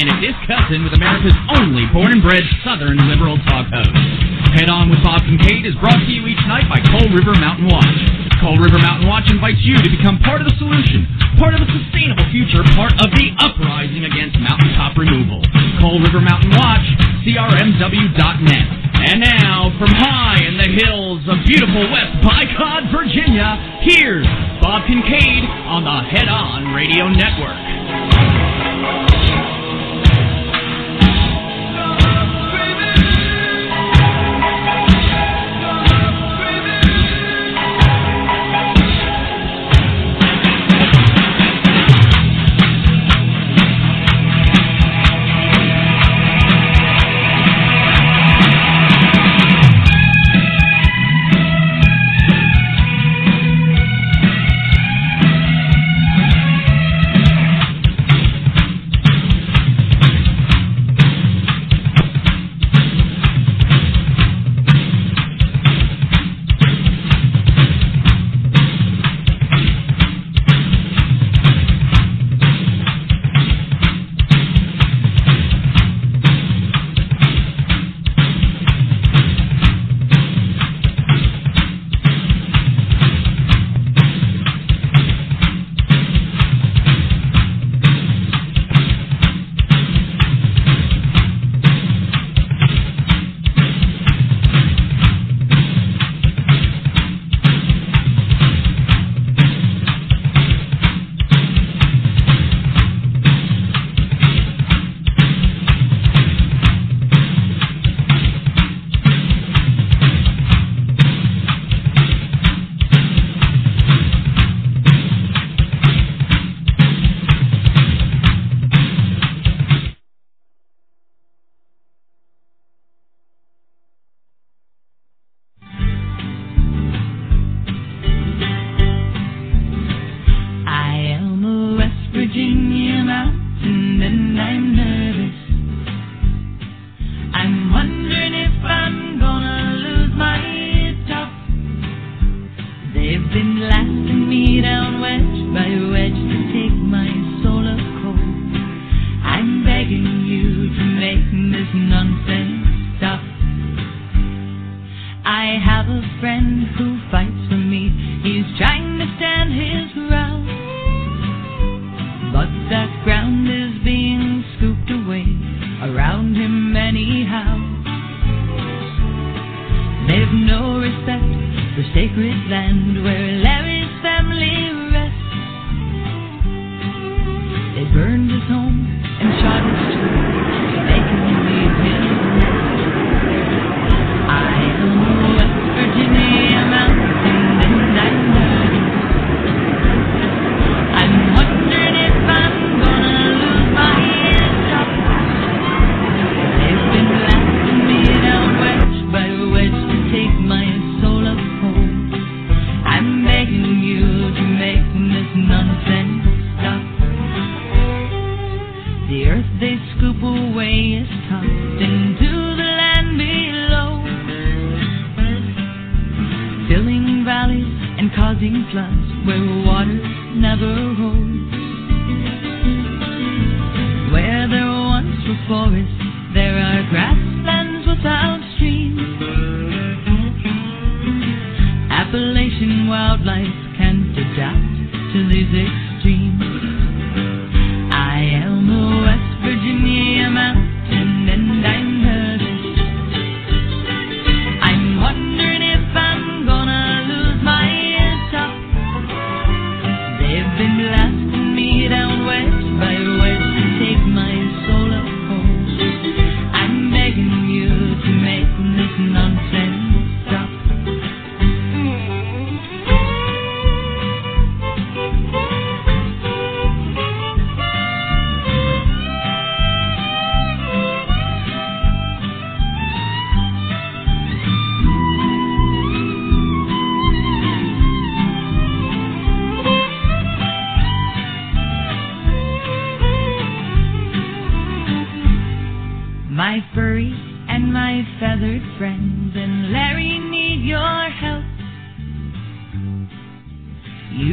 and it's his cousin with America's only born and bred Southern liberal talk host. Head On with Bob Kincaid is brought to you each night by Coal River Mountain Watch. Coal River Mountain Watch invites you to become part of the solution, part of a sustainable future, part of the uprising against mountaintop removal. Coal River Mountain Watch, CRMW.net. And now, from high in the hills of beautiful West Bycott, Virginia, here's Bob Kincaid on the Head On Radio Network.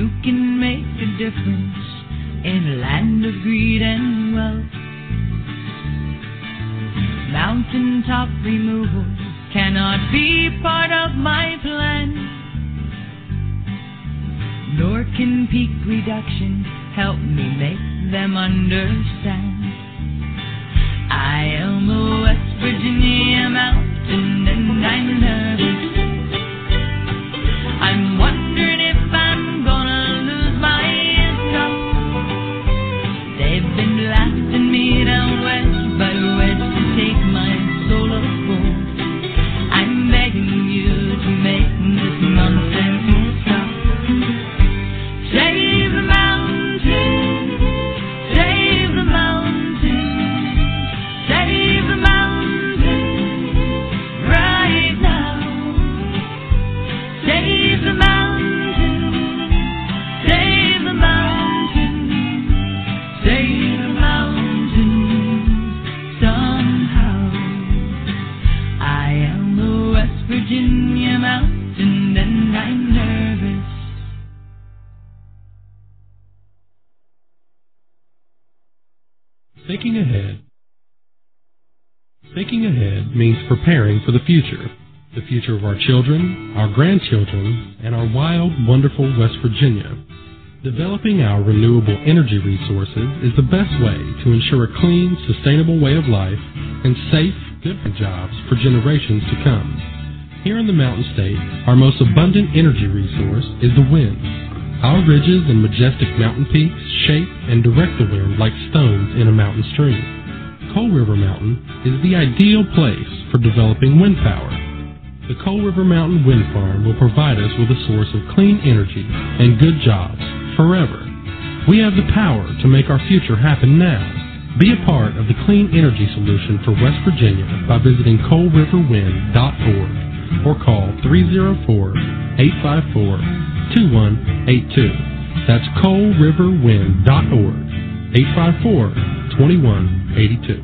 You can make a difference in a land of greed and wealth. Mountaintop removal cannot be part of my plan, nor can peak reduction help me make them understand. I am a West Virginia mountain and I'm nervous. I'm wondering if I'm gonna lose my income. They've been blasting me down west, but where's to take my solar gold? I'm begging you to make this nonsense stop. Save the mountain, save the mountain, save the mountain right now. Save the mountain, save the mountain, save the mountain somehow. I am a West Virginia mountain and I'm nervous. Thinking ahead. Thinking ahead means preparing for the future of our children, our grandchildren, and our wild, wonderful West Virginia. Developing our renewable energy resources is the best way to ensure a clean, sustainable way of life and safe, good jobs for generations to come. Here in the Mountain State, our most abundant energy resource is the wind. Our ridges and majestic mountain peaks shape and direct the wind like stones in a mountain stream. Coal River Mountain is the ideal place for developing wind power. The Coal River Mountain Wind Farm will provide us with a source of clean energy and good jobs forever. We have the power to make our future happen now. Be a part of the clean energy solution for West Virginia by visiting coalriverwind.org or call 304-854-2182. That's coalriverwind.org, 854-2182.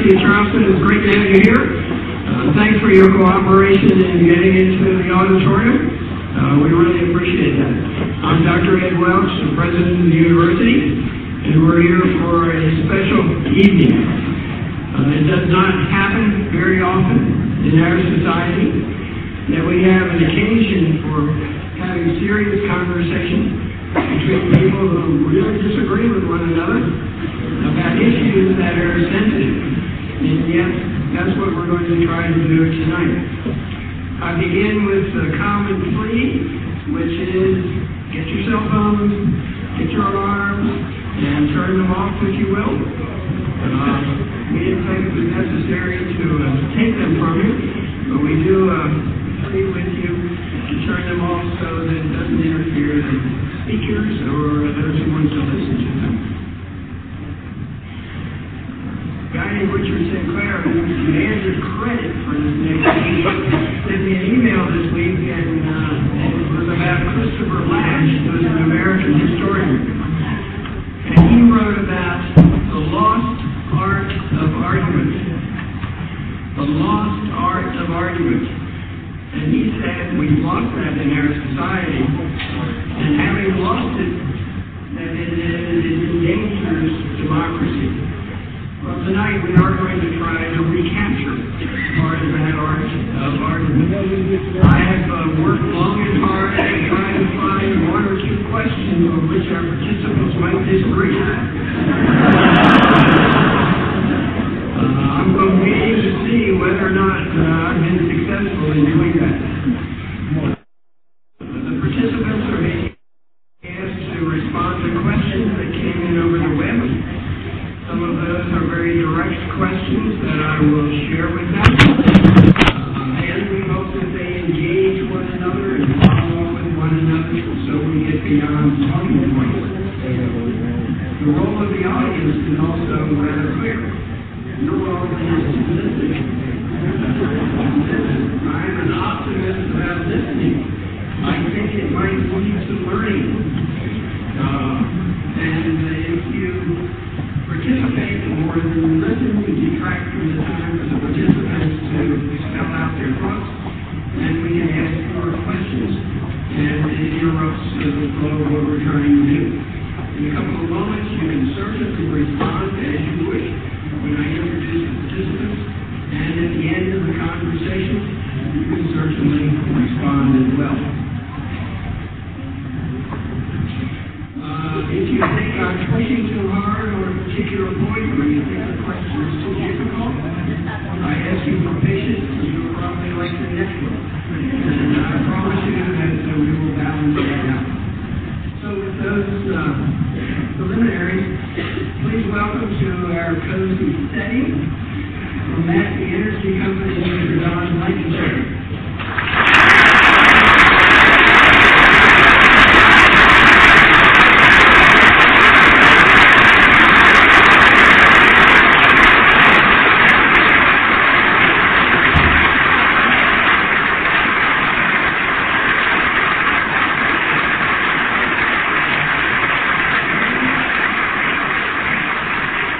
University of Charleston. It's great to have you here. Thanks for your cooperation in getting into the auditorium. We really appreciate that. I'm Dr. Ed Welch, the president of the university, and we're here for a special evening. It does not happen very often in our society that we have an occasion for having serious conversation between people who really disagree with one another about issues that are sensitive. And yet, that's what we're going to try to do tonight. I begin with a common plea, which is get your cell phones, get your alarms, and turn them off if you will. We didn't think it was necessary to take them from you, but we do plead with you to turn them off so that it doesn't interfere with speakers or those who want to listen to them. A guy named Richard Sinclair, who demanded credit for this next week, sent me an email this week, and it was about Christopher Lasch, who is an American historian. And he wrote about the lost art of argument. The lost art of argument. And he said we've lost that in our society. And having lost it, that it endangers democracy. Well, tonight we are going to try to recapture part of that art of argument. I have worked long and hard to try to find one or two questions on which our participants might disagree. I'm going to wait to see whether or not I've been successful in doing that. The participants are being asked to respond to questions that came in over the web. Some of those are very direct questions that I will share with them. And we hope that they engage one another and follow up with one another so we get beyond talking points. The role of the audience is also rather clear. Your role is to listen. I'm an optimist about listening. I think it might lead to learning. And if you participate more than listen, you detract from the time for the participants to spell out their thoughts, and we can ask more questions. And it interrupts the flow of what we're trying to do. In a couple of moments, you can certainly respond as you wish when I introduce the participants, and at the end of the conversation, you can certainly respond as well. If you think I'm pushing too hard on a particular point, or you think the question is too difficult, I ask you for patience, and you'll probably like the next one. And I promise you that we will balance that out. So with those preliminaries, please welcome to our cozy setting from Massey Energy Company, Mr. Don Blankenship.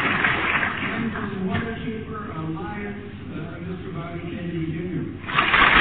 Mr. Bobby Kennedy Jr.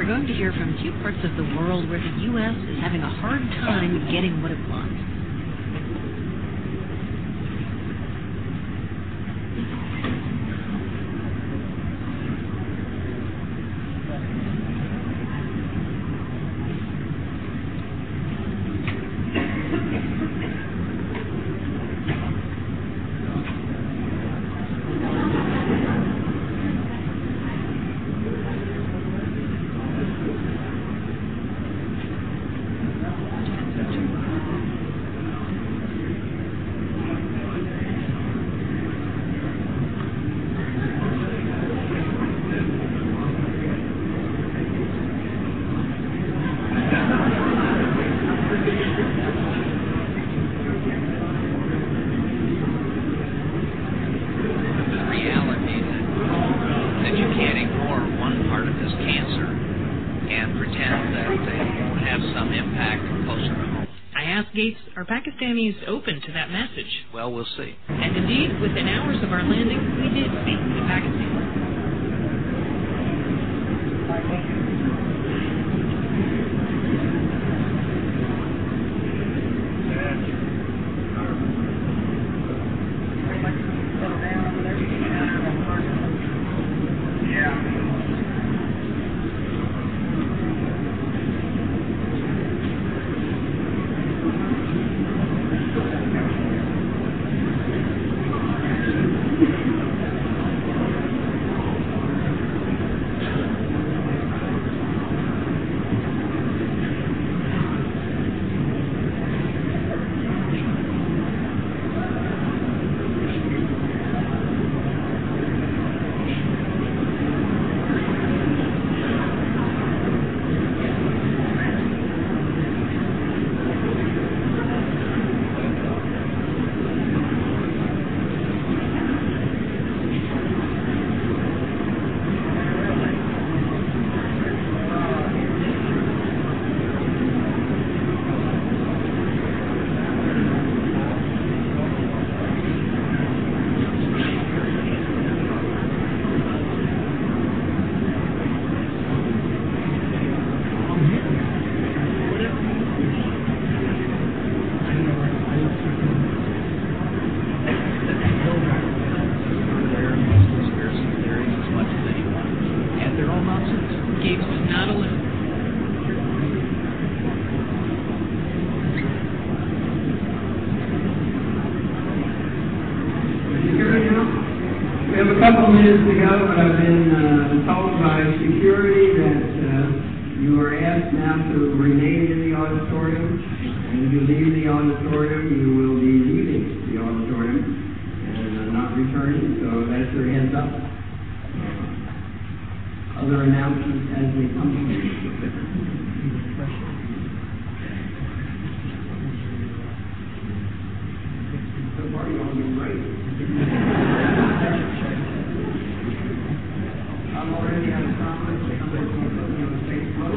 we're going to hear from two parts of the world where the U.S. is having a hard time getting what it wants. Are Pakistanis open to that message? Well, we'll see. And indeed, within hours of our landing, we did speak to Pakistan. Minutes ago, but I've been told by security that you are asked now to remain in the auditorium, and if you leave the auditorium, you will be leaving the auditorium and not returning, so that's your heads up. Other announcements as they come to you. So far, you're all doing great. I'm already on the conference. Somebody's going to put me on Facebook.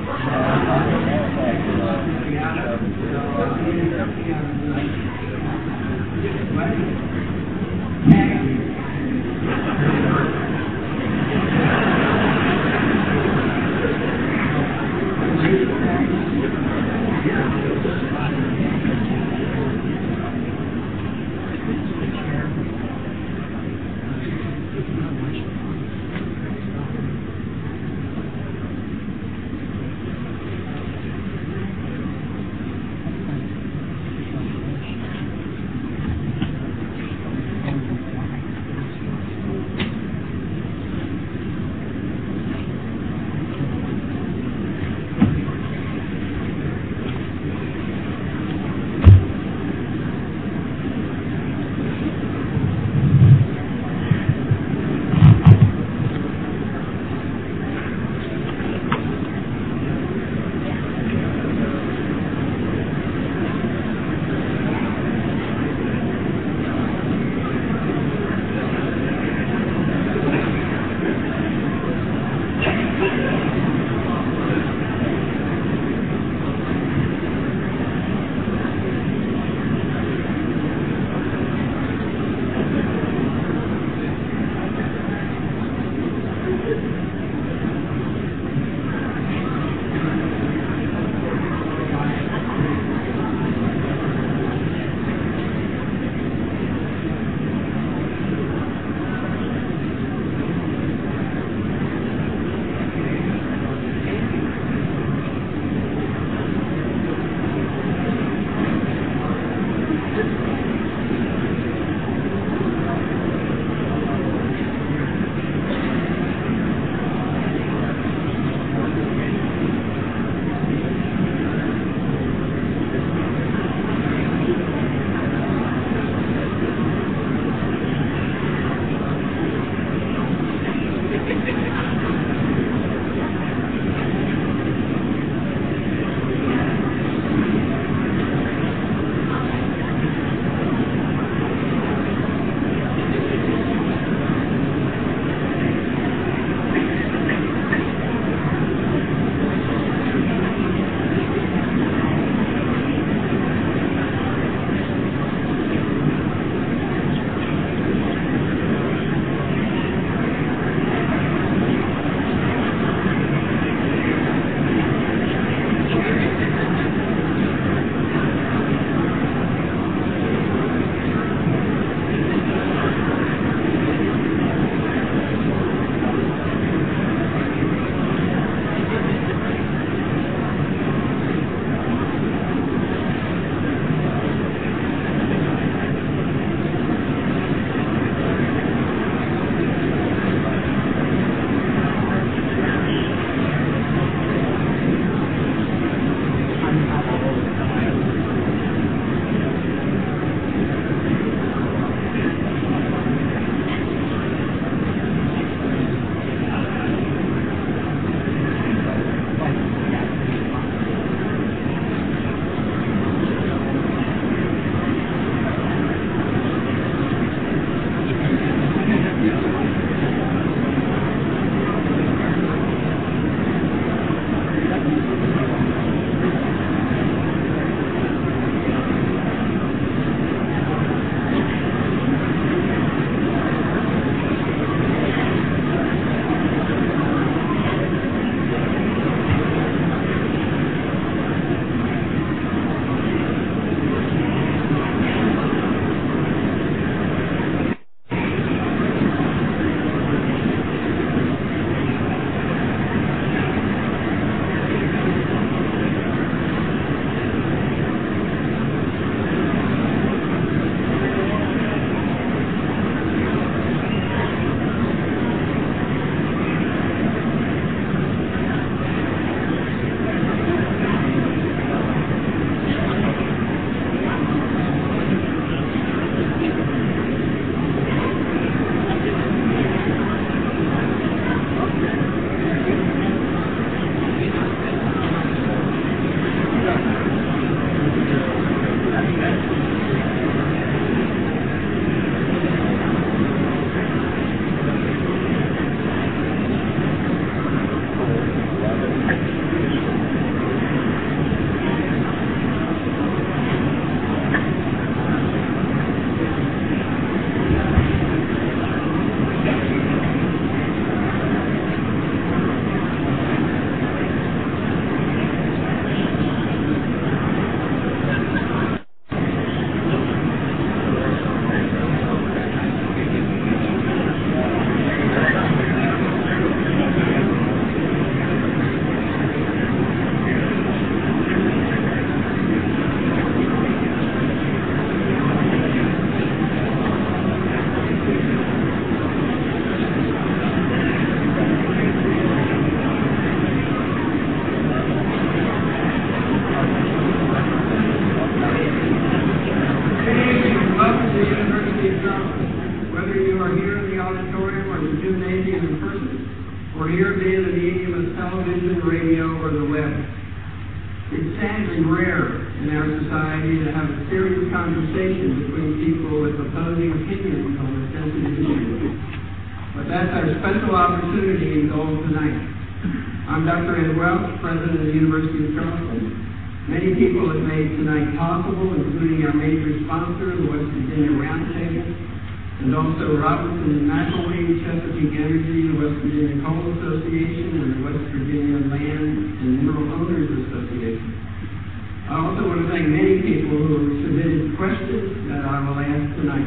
Welcome to the University of Charleston. Whether you are here in the auditorium or the gymnasium in person, or here via the medium of television, radio, or the web. It's sadly rare in our society to have a serious conversation between people with opposing opinions on a sensitive issue. But that's our special opportunity and goal tonight. I'm Dr. Ed Welch, President of the University of Charleston. Many people have made tonight possible, including our major sponsor, the West Virginia Roundtable, and also Robinson and McElwain, Chesapeake Energy, the West Virginia Coal Association, and the West Virginia Land and Mineral Owners Association. I also want to thank many people who have submitted questions that I will ask tonight.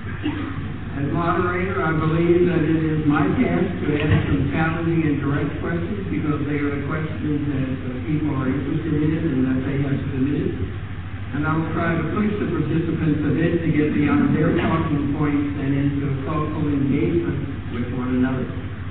As moderator, I believe that it is my task to ask some challenging and direct questions because they are the questions that people are interested in and that they have submitted. And I will try to push the participants a bit to get beyond their talking points and into a thoughtful engagement with one another.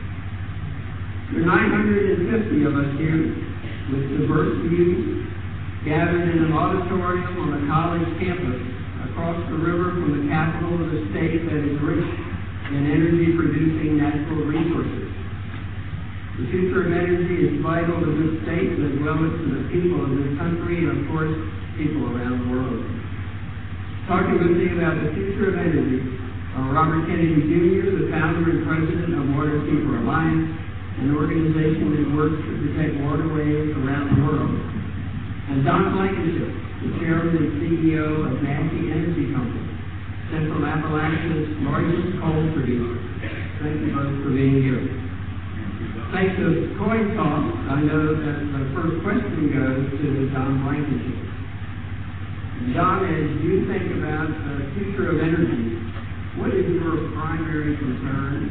There are 950 of us here with diverse views gathered in an auditorium on a college campus across the river from the capital of the state that is rich in energy-producing natural resources. The future of energy is vital to this state as well as to the people of this country and, of course, people around the world. Talking with me about the future of energy are Robert Kennedy Jr., the founder and president of Waterkeeper Alliance, an organization that works to protect waterways around the world, and Don Blankenship, the chairman and CEO of Massey Energy Company, Central Appalachia's largest coal producer. Thank you both for being here. Thanks to Coin Toss, I know that the first question goes to Don Blankenship. Don, as you think about the future of energy, what is your primary concern?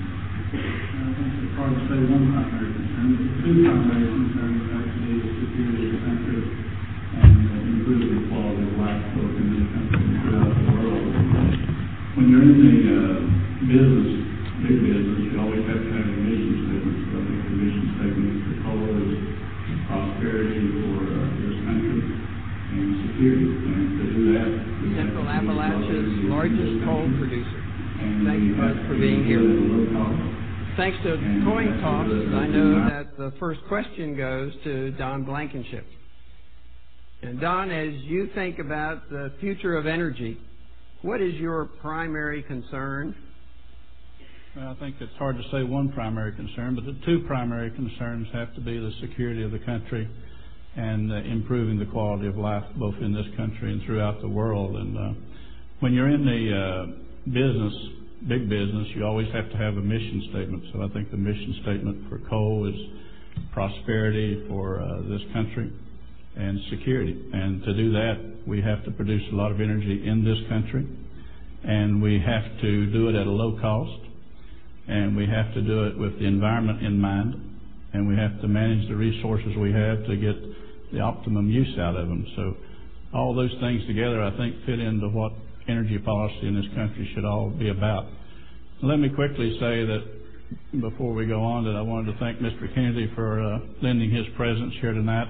I think it's hard to say one primary concern, but two primary concerns actually the security of the country and improving the quality of life both in this country and throughout the world. When you're in the business, big business, you always have to have a mission statement. So I think the mission statement for coal is prosperity for this country and security. And to do that, Central Appalachia's largest coal producer. Thank you both for being here. Thanks to Coin Toss, I know that the first question goes to Don Blankenship. And Don, as you think about the future of energy, what is your primary concern? Well, I think it's hard to say one primary concern, but the two primary concerns have to be the security of the country and improving the quality of life both in this country and throughout the world. And when you're in the business, big business, you always have to have a mission statement. So I think the mission statement for coal is prosperity for this country and security. And to do that, we have to produce a lot of energy in this country, and we have to do it at a low cost, and we have to do it with the environment in mind, and we have to manage the resources we have to get the optimum use out of them. So all those things together, I think, fit into what energy policy in this country should all be about. Let me quickly say that before we go on that I wanted to thank Mr. Kennedy for lending his presence here tonight.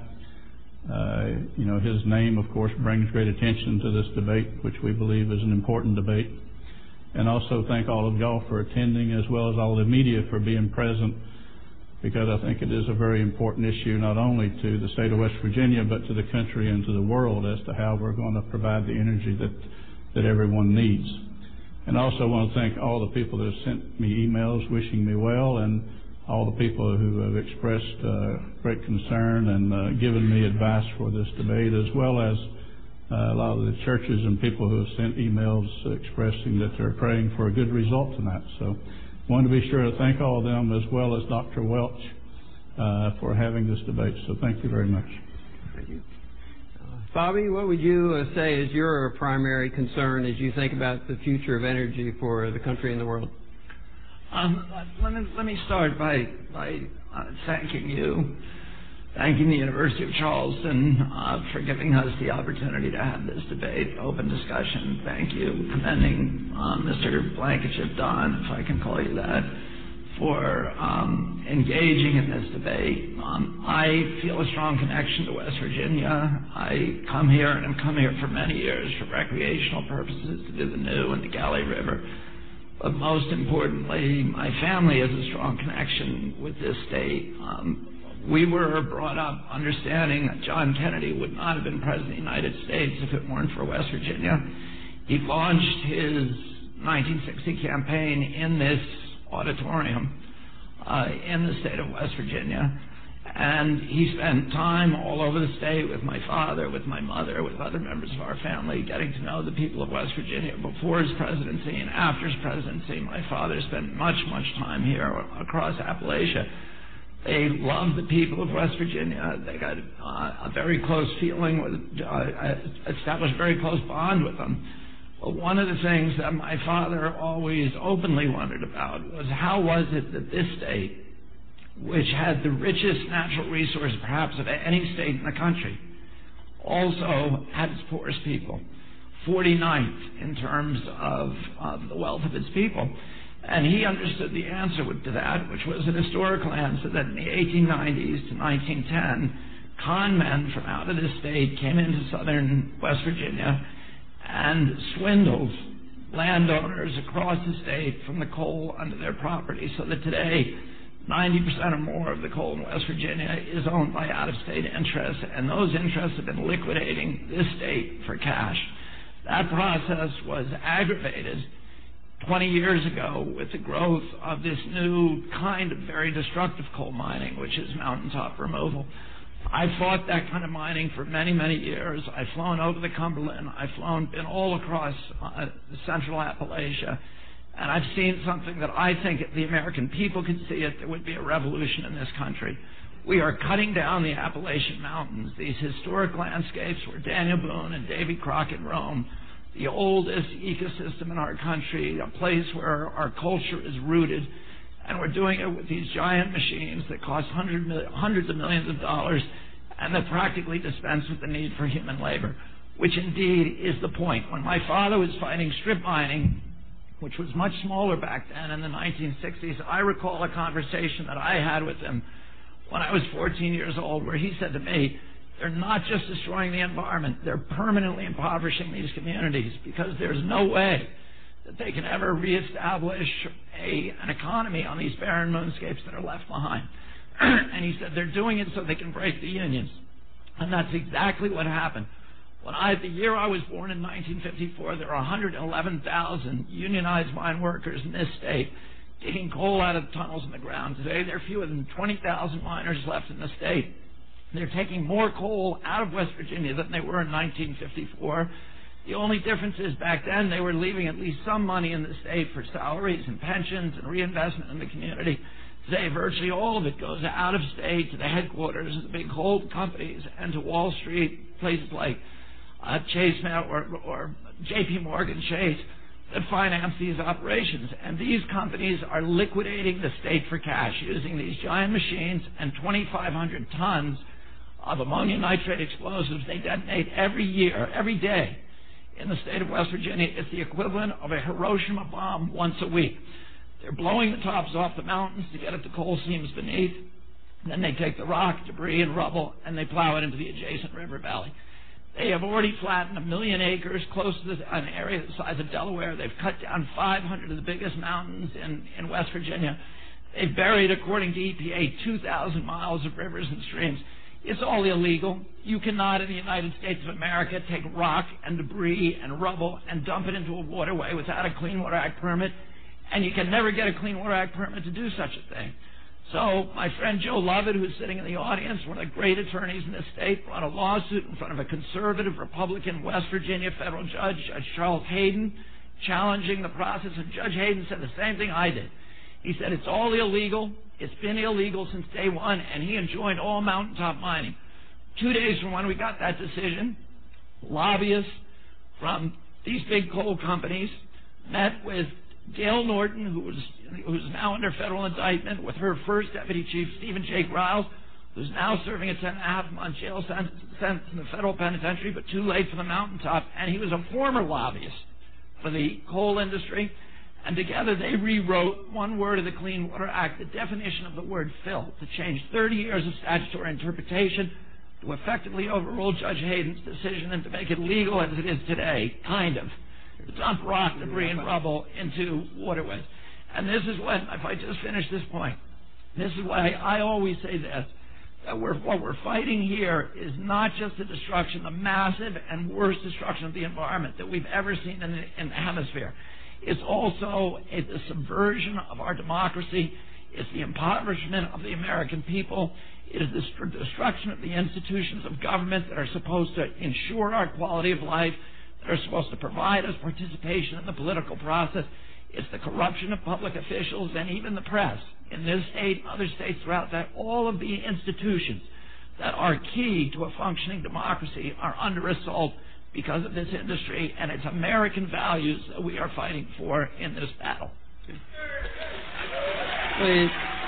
His name, of course, brings great attention to this debate, which we believe is an important debate. And also thank all of y'all for attending, as well as all the media for being present, because I think it is a very important issue, not only to the state of West Virginia, but to the country and to the world as to how we're going to provide the energy that everyone needs. And I also want to thank all the people that have sent me emails wishing me well, and all the people who have expressed great concern and given me advice for this debate, as well as a lot of the churches and people who have sent emails expressing that they're praying for a good result tonight. So I want to be sure to thank all of them, as well as Dr. Welch, for having this debate. So thank you very much. Thank you. Bobby, what would you say is your primary concern as you think about the future of energy for the country and the world? Let me start by thanking you, thanking the University of Charleston for giving us the opportunity to have this debate, open discussion. Thank you. Commending Mr. Blankenship, Don, if I can call you that, for engaging in this debate. I feel a strong connection to West Virginia. I come here, and I've come here for many years for recreational purposes to do the New and the Galley River. But most importantly, my family has a strong connection with this state. We were brought up understanding that John Kennedy would not have been President of the United States if it weren't for West Virginia. He launched his 1960 campaign in this auditorium in the state of West Virginia, and he spent time all over the state with my father, with my mother, with other members of our family, getting to know the people of West Virginia before his presidency and after his presidency. My father spent much time here across Appalachia. They loved the people of West Virginia. They got a very close feeling, established a very close bond with them. But one of the things that my father always openly wondered about was how was it that this state, which had the richest natural resource perhaps of any state in the country, also had its poorest people, 49th in terms of the wealth of its people. And he understood the answer to that, which was an historical answer that in the 1890s to 1910, con men from out of the state came into southern West Virginia and swindled landowners across the state from the coal under their property, so that today 90% or more of the coal in West Virginia is owned by out-of-state interests, and those interests have been liquidating this state for cash. That process was aggravated 20 years ago with the growth of this new kind of very destructive coal mining, which is mountaintop removal. I fought that kind of mining for many years. I've flown over the Cumberland. I've been all across central Appalachia. And I've seen something that I think if the American people could see it, there would be a revolution in this country. We are cutting down the Appalachian Mountains, these historic landscapes where Daniel Boone and Davy Crockett roam, the oldest ecosystem in our country, a place where our culture is rooted. And we're doing it with these giant machines that cost hundreds of millions of dollars and that practically dispense with the need for human labor, which indeed is the point. When my father was fighting strip mining, which was much smaller back then in the 1960s, I recall a conversation that I had with him when I was 14 years old where he said to me, they're not just destroying the environment, they're permanently impoverishing these communities because there's no way that they can ever reestablish an economy on these barren moonscapes that are left behind. And he said they're doing it so they can break the unions. And that's exactly what happened. The year I was born in 1954, there were 111,000 unionized mine workers in this state digging coal out of tunnels in the ground. Today, there are fewer than 20,000 miners left in the state. They're taking more coal out of West Virginia than they were in 1954. The only difference is back then they were leaving at least some money in the state for salaries and pensions and reinvestment in the community. Today, virtually all of it goes out of state to the headquarters of the big coal companies and to Wall Street, places like Chase or J.P. Morgan Chase that finance these operations. And these companies are liquidating the state for cash using these giant machines and 2,500 tons of ammonium nitrate explosives they detonate every day. In the state of West Virginia, it's the equivalent of a Hiroshima bomb once a week. They're blowing the tops off the mountains to get at the coal seams beneath. Then they take the rock, debris, and rubble, and they plow it into the adjacent river valley. They have already flattened 1 million acres close to an area the size of Delaware. They've cut down 500 of the biggest mountains in West Virginia. They've buried, according to EPA, 2,000 miles of rivers and streams. It's all illegal. You cannot, in the United States of America, take rock and debris and rubble and dump it into a waterway without a Clean Water Act permit, and you can never get a Clean Water Act permit to do such a thing. So my friend Joe Lovett, who's sitting in the audience, one of the great attorneys in this state, brought a lawsuit in front of a conservative Republican West Virginia federal judge, Judge Charles Hayden, challenging the process, and Judge Hayden said the same thing I did. He said it's all illegal. It's been illegal since day one, and he enjoined all mountaintop mining. 2 days from when we got that decision, lobbyists from these big coal companies met with Gail Norton, who's now under federal indictment, with her first deputy chief, Stephen J. Griles, who's now serving a 10.5-month jail sentence in the federal penitentiary, but too late for the mountaintop. And he was a former lobbyist for the coal industry. And together they rewrote one word of the Clean Water Act, the definition of the word fill, to change 30 years of statutory interpretation to effectively overrule Judge Hayden's decision and to make it legal as it is today, kind of, to dump rock, debris, and rubble into waterways. And this is what, if I just finish this point, this is why I always say this, that what we're fighting here is not just the destruction, the massive and worst destruction of the environment that we've ever seen in the hemisphere. It's also the subversion of our democracy. It's the impoverishment of the American people. It is the destruction of the institutions of government that are supposed to ensure our quality of life, that are supposed to provide us participation in the political process. It's the corruption of public officials and even the press in this state and other states throughout that. All of the institutions that are key to a functioning democracy are under assault because of this industry, and it's American values that we are fighting for in this battle. Please.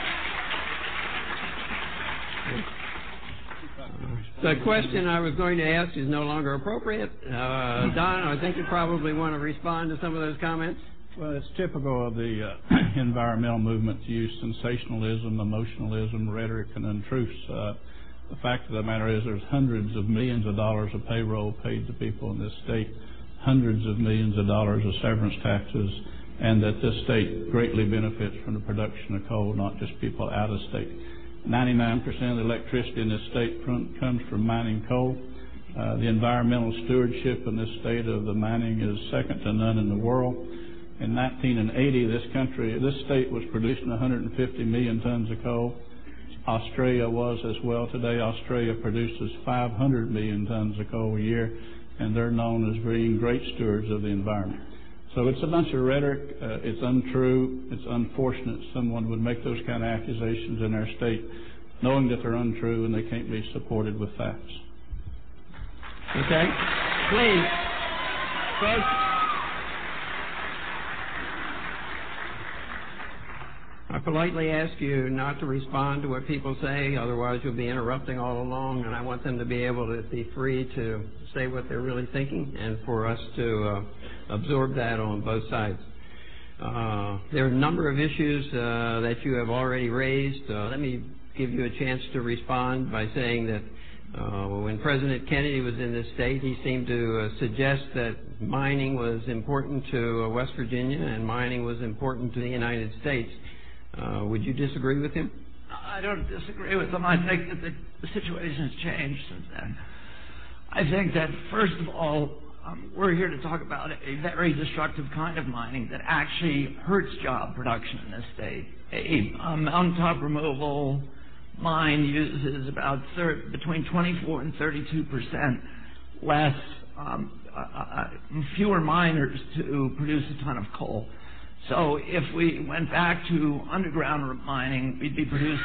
The question I was going to ask is no longer appropriate. Don, I think you probably want to respond to some of those comments. Well, it's typical of the environmental movement to use sensationalism, emotionalism, rhetoric, and untruths. The fact of the matter is there's hundreds of millions of dollars of payroll paid to people in this state, hundreds of millions of dollars of severance taxes, and that this state greatly benefits from the production of coal, not just people out of state. 99% of the electricity in this state comes from mining coal. The environmental stewardship in this state of the mining is second to none in the world. In 1980, this state was producing 150 million tons of coal. Australia was as well. Today, Australia produces 500 million tons of coal a year, and they're known as being great stewards of the environment. So it's a bunch of rhetoric. It's untrue. It's unfortunate someone would make those kind of accusations in our state, knowing that they're untrue and they can't be supported with facts. Okay. Please. Folks. I politely ask you not to respond to what people say, otherwise you'll be interrupting all along, and I want them to be able to be free to say what they're really thinking and for us to absorb that on both sides. There are a number of issues that you have already raised. Let me give you a chance to respond by saying that when President Kennedy was in this state, he seemed to suggest that mining was important to West Virginia and mining was important to the United States. Would you disagree with him? I don't disagree with him. I think that the situation has changed since then. I think that, first of all, we're here to talk about a very destructive kind of mining that actually hurts job production in this state. A mountaintop removal mine uses about between 24 and 32% less, fewer miners to produce a ton of coal. So if we went back to underground mining, we could produce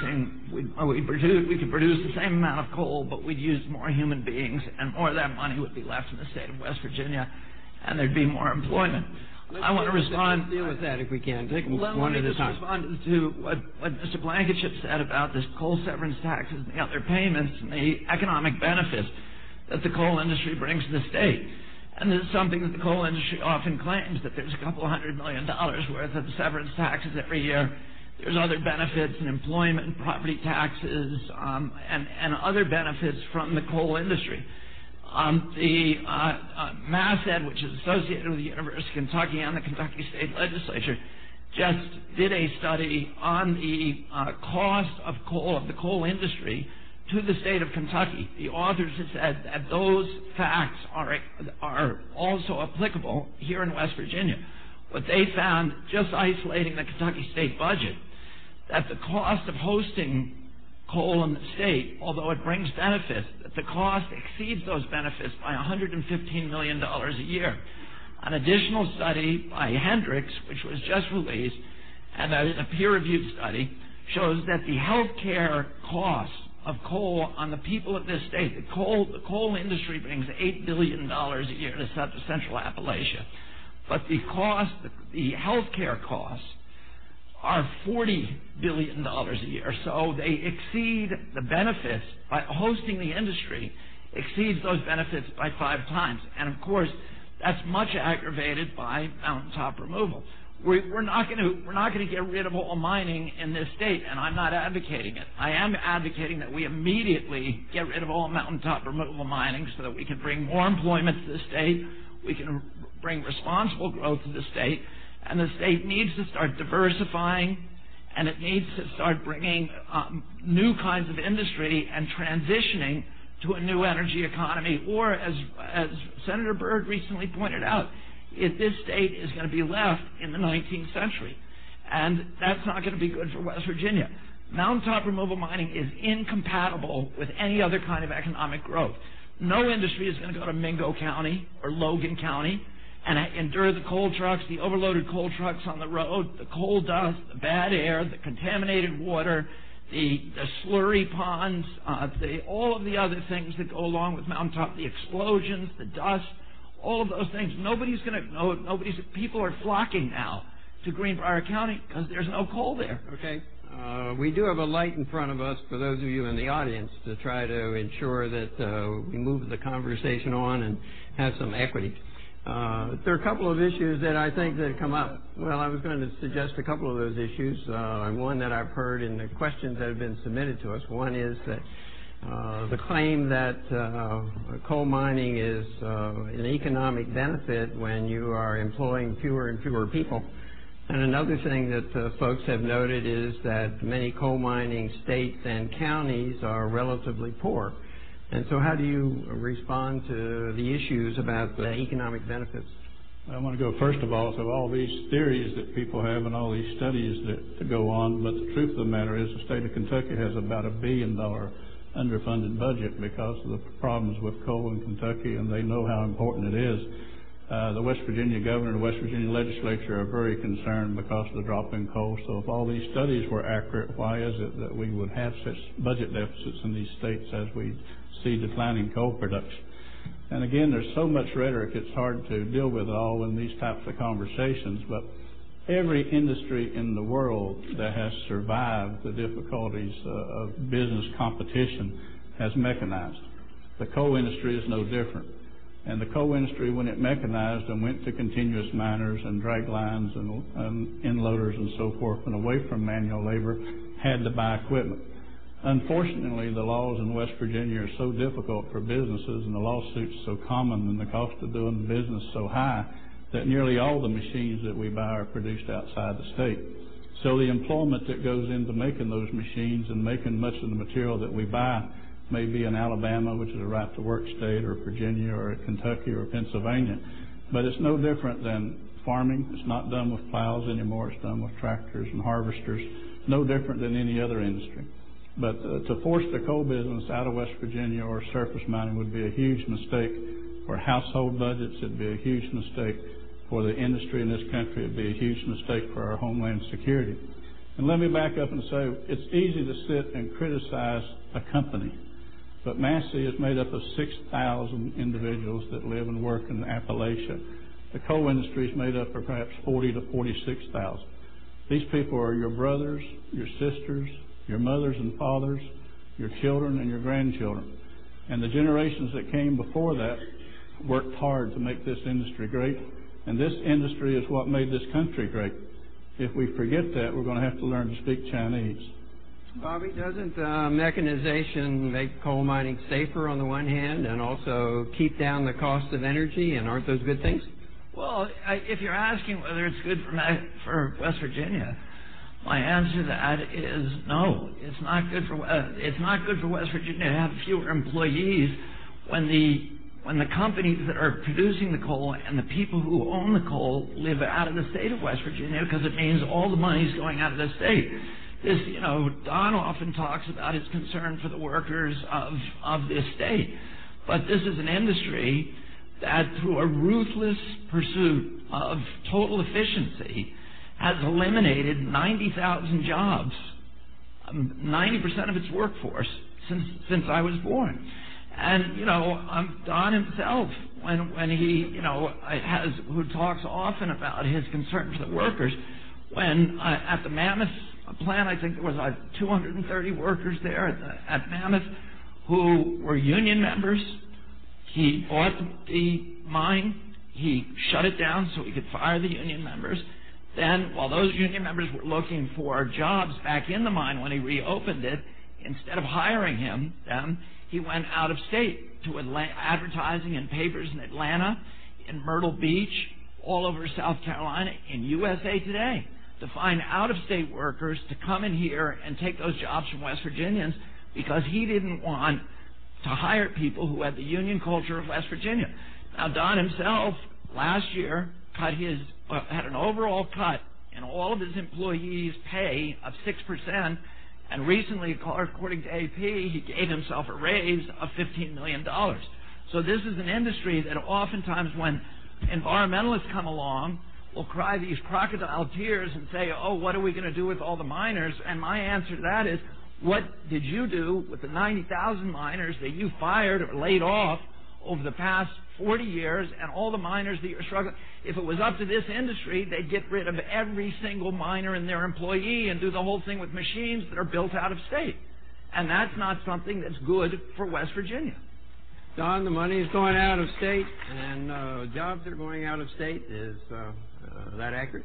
the same amount of coal, but we'd use more human beings, and more of that money would be left in the state of West Virginia, and there'd be more employment. I want to respond. Let's deal with that if we can. Take them one at a time. Respond to what Mr. Blankenship said about this coal severance taxes and the other payments and the economic benefits that the coal industry brings to the state. And this is something that the coal industry often claims, that there's a couple $100 million worth of severance taxes every year. There's other benefits in employment, property taxes, and other benefits from the coal industry. The MassEd, which is associated with the University of Kentucky and the Kentucky State Legislature, just did a study on the cost of coal, of the coal industry, to the state of Kentucky. The authors have said that those facts are also applicable here in West Virginia. What they found, just isolating the Kentucky state budget, that the cost of hosting coal in the state, although it brings benefits, that the cost exceeds those benefits by $115 million a year. An additional study by Hendricks, which was just released, and that is a peer-reviewed study, shows that the health care costs of coal on the people of this state, the coal industry brings $8 billion a year to Central Appalachia. But the health care costs are $40 billion a year. So they exceed the benefits by hosting the industry, exceeds those benefits by 5 times. And of course, that's much aggravated by mountaintop removal. We're not going to get rid of all mining in this state, and I'm not advocating it. I am advocating that we immediately get rid of all mountaintop removal mining so that we can bring more employment to the state, we can bring responsible growth to the state, and the state needs to start diversifying, and it needs to start bringing new kinds of industry and transitioning to a new energy economy. Or, as Senator Byrd recently pointed out, this state is going to be left in the 19th century, and that's not going to be good for West Virginia. Mountaintop removal mining is incompatible with any other kind of economic growth. No industry is going to go to Mingo County or Logan County and endure the coal trucks, the overloaded coal trucks on the road, the coal dust, the bad air, the contaminated water, the slurry ponds, all of the other things that go along with mountaintop, the explosions, the dust, all of those things. People are flocking now to Greenbrier County because there's no coal there. Okay. We do have a light in front of us for those of you in the audience to try to ensure that we move the conversation on and have some equity. There are a couple of issues that I think that come up. Well, I was going to suggest a couple of those issues, and one that I've heard in the questions that have been submitted to us. One is that the claim that coal mining is an economic benefit when you are employing fewer and fewer people. And another thing that folks have noted is that many coal mining states and counties are relatively poor. And so how do you respond to the issues about the economic benefits? I want to go first of all to all these theories that people have and all these studies that go on, but the truth of the matter is the state of Kentucky has about $1 billion underfunded budget because of the problems with coal in Kentucky, and they know how important it is. The West Virginia governor and the West Virginia legislature are very concerned because of the drop in coal. So if all these studies were accurate, why is it that we would have such budget deficits in these states as we see declining coal production? And again, there's so much rhetoric, it's hard to deal with it all in these types of conversations, but every industry in the world that has survived the difficulties of business competition has mechanized. The coal industry is no different. And the coal industry, when it mechanized and went to continuous miners and drag lines and end-loaders and so forth and away from manual labor, had to buy equipment. Unfortunately, the laws in West Virginia are so difficult for businesses and the lawsuits so common and the cost of doing business so high that nearly all the machines that we buy are produced outside the state. So the employment that goes into making those machines and making much of the material that we buy may be in Alabama, which is a right-to-work state, or Virginia, or Kentucky, or Pennsylvania. But it's no different than farming. It's not done with plows anymore. It's done with tractors and harvesters. No different than any other industry. But to force the coal business out of West Virginia or surface mining would be a huge mistake for household budgets. It would be a huge mistake for the industry in this country. It would be a huge mistake for our homeland security. And let me back up and say it's easy to sit and criticize a company. But Massey is made up of 6,000 individuals that live and work in Appalachia. The coal industry is made up of perhaps 40 to 46,000. These people are your brothers, your sisters, your mothers and fathers, your children and your grandchildren. And the generations that came before that worked hard to make this industry great. And this industry is what made this country great. If we forget that, we're going to have to learn to speak Chinese. Bobby, doesn't mechanization make coal mining safer on the one hand and also keep down the cost of energy, and aren't those good things? Well, if you're asking whether it's good for West Virginia, my answer to that is no. It's not good for West Virginia to have fewer employees when the companies that are producing the coal and the people who own the coal live out of the state of West Virginia, because it means all the money's going out of the state. Don often talks about his concern for the workers of this state. But this is an industry that, through a ruthless pursuit of total efficiency, has eliminated 90,000 jobs, 90% of its workforce since I was born. And, Don himself, when he, who talks often about his concern for the workers, when at the Mammoth plant, I think there was 230 workers there at Mammoth who were union members. He bought the mine. He shut it down so he could fire the union members. Then, while those union members were looking for jobs back in the mine when he reopened it, instead of hiring him, he went out of state to advertising in papers in Atlanta, in Myrtle Beach, all over South Carolina, in USA Today, to find out-of-state workers to come in here and take those jobs from West Virginians, because he didn't want to hire people who had the union culture of West Virginia. Now, Don himself, last year, had an overall cut in all of his employees' pay of 6%, and recently, according to AP, he gave himself a raise of $15 million. So this is an industry that oftentimes when environmentalists come along will cry these crocodile tears and say, oh, what are we going to do with all the miners? And my answer to that is, what did you do with the 90,000 miners that you fired or laid off over the past 40 years and all the miners that you're struggling? If it was up to this industry, they'd get rid of every single miner and their employee and do the whole thing with machines that are built out of state. And that's not something that's good for West Virginia. Don, the money is going out of state and jobs are going out of state. Is that accurate?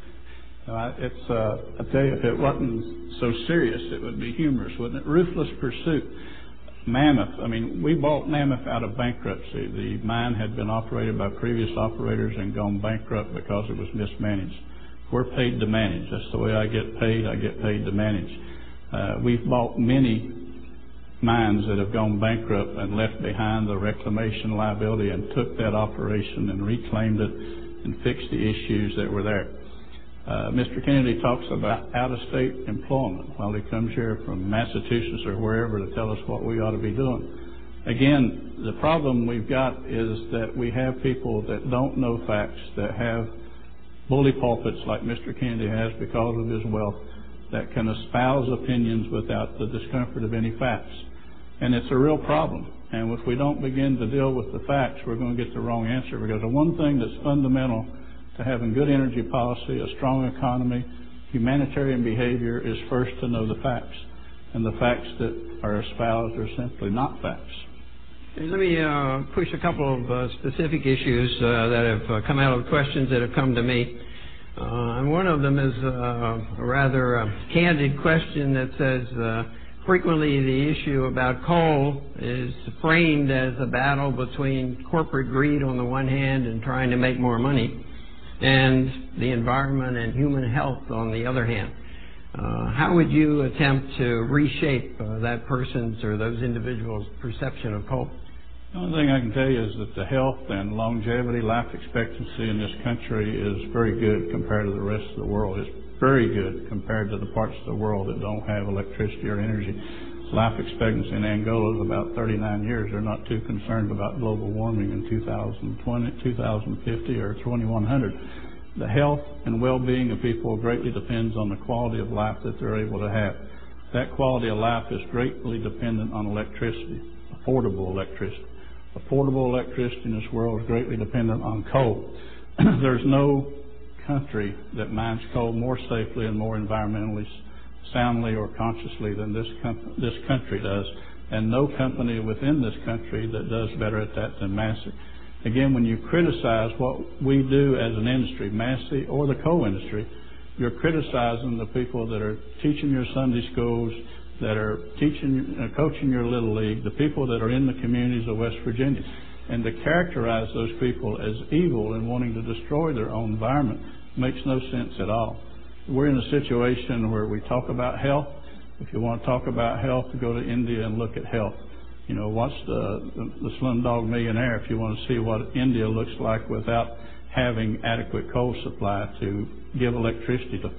I tell you, if it wasn't so serious, it would be humorous, wouldn't it? Ruthless pursuit. Mammoth, we bought Mammoth out of bankruptcy. The mine had been operated by previous operators and gone bankrupt because it was mismanaged. We're paid to manage. That's the way I get paid. I get paid to manage. We've bought many mines that have gone bankrupt and left behind the reclamation liability and took that operation and reclaimed it and fixed the issues that were there. Mr. Kennedy talks about out-of-state employment while he comes here from Massachusetts or wherever to tell us what we ought to be doing. Again, the problem we've got is that we have people that don't know facts, that have bully pulpits like Mr. Kennedy has because of his wealth, that can espouse opinions without the discomfort of any facts. And it's a real problem. And if we don't begin to deal with the facts, we're going to get the wrong answer. Because the one thing that's fundamental to having good energy policy, a strong economy, humanitarian behavior is first to know the facts. And the facts that are espoused are simply not facts. Let me push a couple of specific issues that have come out of questions that have come to me. And one of them is a rather candid question that says, frequently the issue about coal is framed as a battle between corporate greed on the one hand and trying to make more money, and the environment and human health on the other hand. How would you attempt to reshape that person's or those individuals' perception of coal? The only thing I can tell you is that the health and longevity, life expectancy in this country is very good compared to the rest of the world. It's very good compared to the parts of the world that don't have electricity or energy. Life expectancy in Angola is about 39 years. They're not too concerned about global warming in 2020, 2050, or 2100. The health and well-being of people greatly depends on the quality of life that they're able to have. That quality of life is greatly dependent on electricity, affordable electricity. Affordable electricity in this world is greatly dependent on coal. There's no country that mines coal more safely and more environmentally soundly or consciously than this country does, and no company within this country that does better at that than Massey. Again, when you criticize what we do as an industry, Massey or the coal industry, you're criticizing the people that are teaching your Sunday schools, that are coaching your Little League, the people that are in the communities of West Virginia. And to characterize those people as evil and wanting to destroy their own environment makes no sense at all. We're in a situation where we talk about health. If you want to talk about health, go to India and look at health. Watch the Slumdog Millionaire if you want to see what India looks like without having adequate coal supply to give electricity to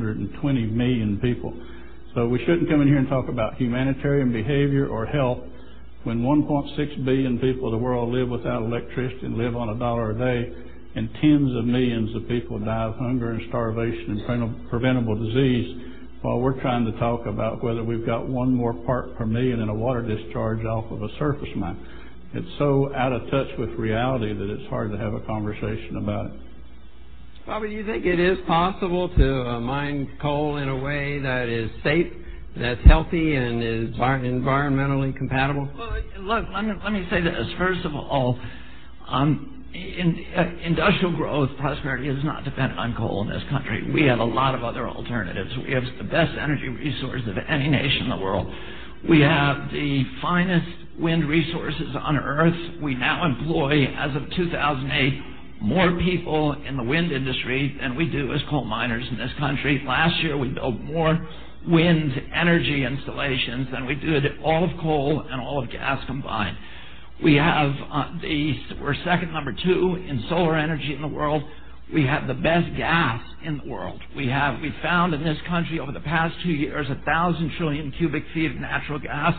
420 million people. So we shouldn't come in here and talk about humanitarian behavior or health when 1.6 billion people of the world live without electricity and live on $1 a day, and tens of millions of people die of hunger and starvation and preventable disease, while we're trying to talk about whether we've got one more part per million in a water discharge off of a surface mine. It's so out of touch with reality that it's hard to have a conversation about it. Bobby, do you think it is possible to mine coal in a way that is safe, that's healthy, and is environmentally compatible? Well, look, let me say this. First of all, industrial growth, prosperity is not dependent on coal in this country. We have a lot of other alternatives. We have the best energy resources of any nation in the world. We have the finest wind resources on Earth. We now employ, as of 2008, more people in the wind industry than we do as coal miners in this country. Last year, we built more wind energy installations than we did all of coal and all of gas combined. We have we're second, number 2 in solar energy in the world. We have the best gas in the world. We found in this country over the past 2 years 1,000 trillion cubic feet of natural gas.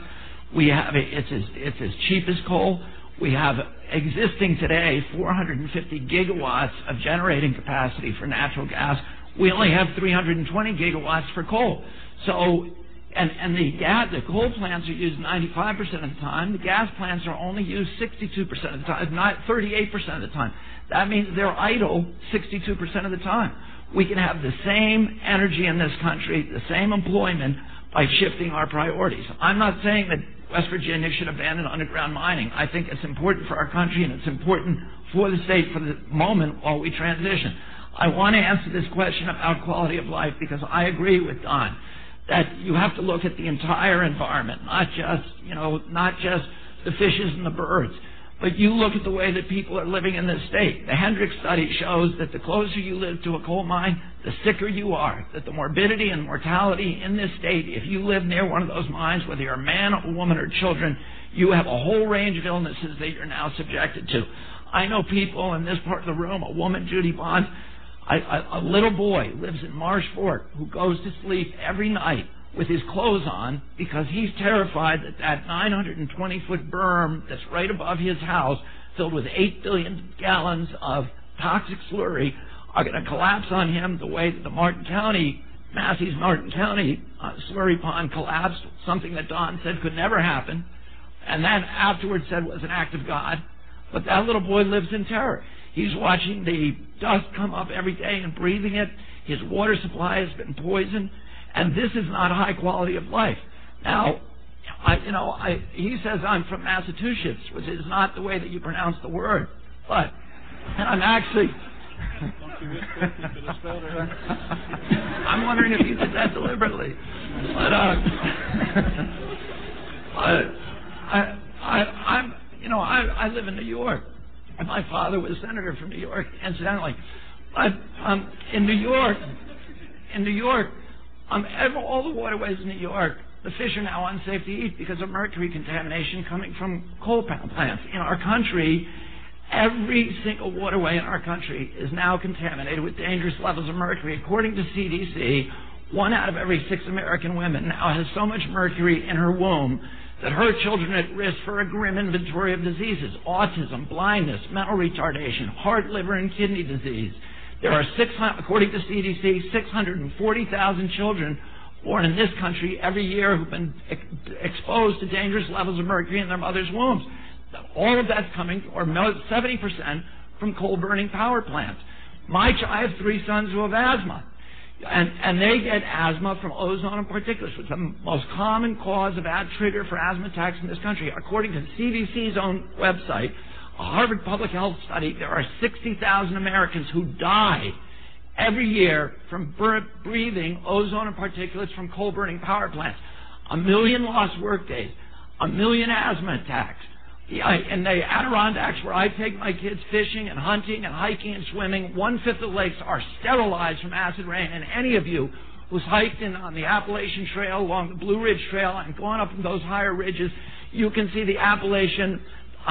It's as cheap as coal. We have existing today 450 gigawatts of generating capacity for natural gas. We only have 320 gigawatts for coal. So, and the coal plants are used 95% of the time. The gas plants are only used 62% of the time, not 38% of the time. That means they're idle 62% of the time. We can have the same energy in this country, the same employment, by shifting our priorities. I'm not saying that West Virginia should abandon underground mining. I think it's important for our country and it's important for the state for the moment while we transition. I want to answer this question about quality of life because I agree with Don that you have to look at the entire environment, not just the fishes and the birds. But you look at the way that people are living in this state. The Hendricks study shows that the closer you live to a coal mine, the sicker you are. That the morbidity and mortality in this state, if you live near one of those mines, whether you're a man, a woman, or children, you have a whole range of illnesses that you're now subjected to. I know people in this part of the room, a woman, Judy Bond, a little boy lives in Marsh Fork who goes to sleep every night with his clothes on because he's terrified that 920-foot berm that's right above his house, filled with 8 billion gallons of toxic slurry, are going to collapse on him the way that the Massey's Martin County slurry pond collapsed, something that Don said could never happen, and then afterwards said was an act of God. But that little boy lives in terror. He's watching the dust come up every day and breathing it. His water supply has been poisoned. And this is not a high quality of life. Now, he says I'm from Massachusetts, which is not the way that you pronounce the word. But, and I'm actually... I'm wondering if you did that deliberately. But, I live in New York. And my father was senator from New York, incidentally. In New York, all the waterways in New York, the fish are now unsafe to eat because of mercury contamination coming from coal power plants. In our country, every single waterway in our country is now contaminated with dangerous levels of mercury. According to CDC, 1 out of every 6 American women now has so much mercury in her womb that her children are at risk for a grim inventory of diseases: autism, blindness, mental retardation, heart, liver, and kidney disease. There are, according to CDC, 640,000 children born in this country every year who've been exposed to dangerous levels of mercury in their mother's wombs. All of that's coming, or 70%, from coal-burning power plants. I have 3 sons who have asthma, and they get asthma from ozone and particulates, which is the most common cause of trigger for asthma attacks in this country. According to the CDC's own website, a Harvard Public Health study, there are 60,000 Americans who die every year from breathing ozone and particulates from coal-burning power plants. 1 million lost workdays, 1 million asthma attacks. In the Adirondacks, where I take my kids fishing and hunting and hiking and swimming, 1/5 of the lakes are sterilized from acid rain. And any of you who's hiked on the Appalachian Trail, along the Blue Ridge Trail, and gone up those higher ridges, you can see the Appalachian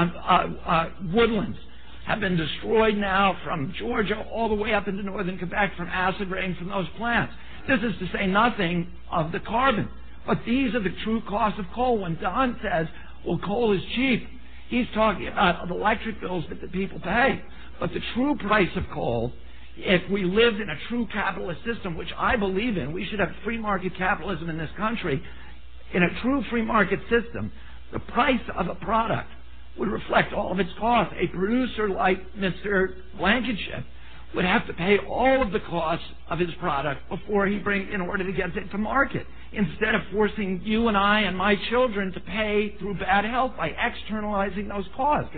woodlands have been destroyed now from Georgia all the way up into northern Quebec from acid rain from those plants. This is to say nothing of the carbon. But these are the true costs of coal. When Don says, well, coal is cheap, he's talking about the electric bills that the people pay. But the true price of coal, if we lived in a true capitalist system, which I believe in, we should have free market capitalism in this country. In a true free market system, the price of a product would reflect all of its costs. A producer like Mr. Blankenship would have to pay all of the costs of his product before in order to get it to market, instead of forcing you and I and my children to pay through bad health by externalizing those costs. Okay.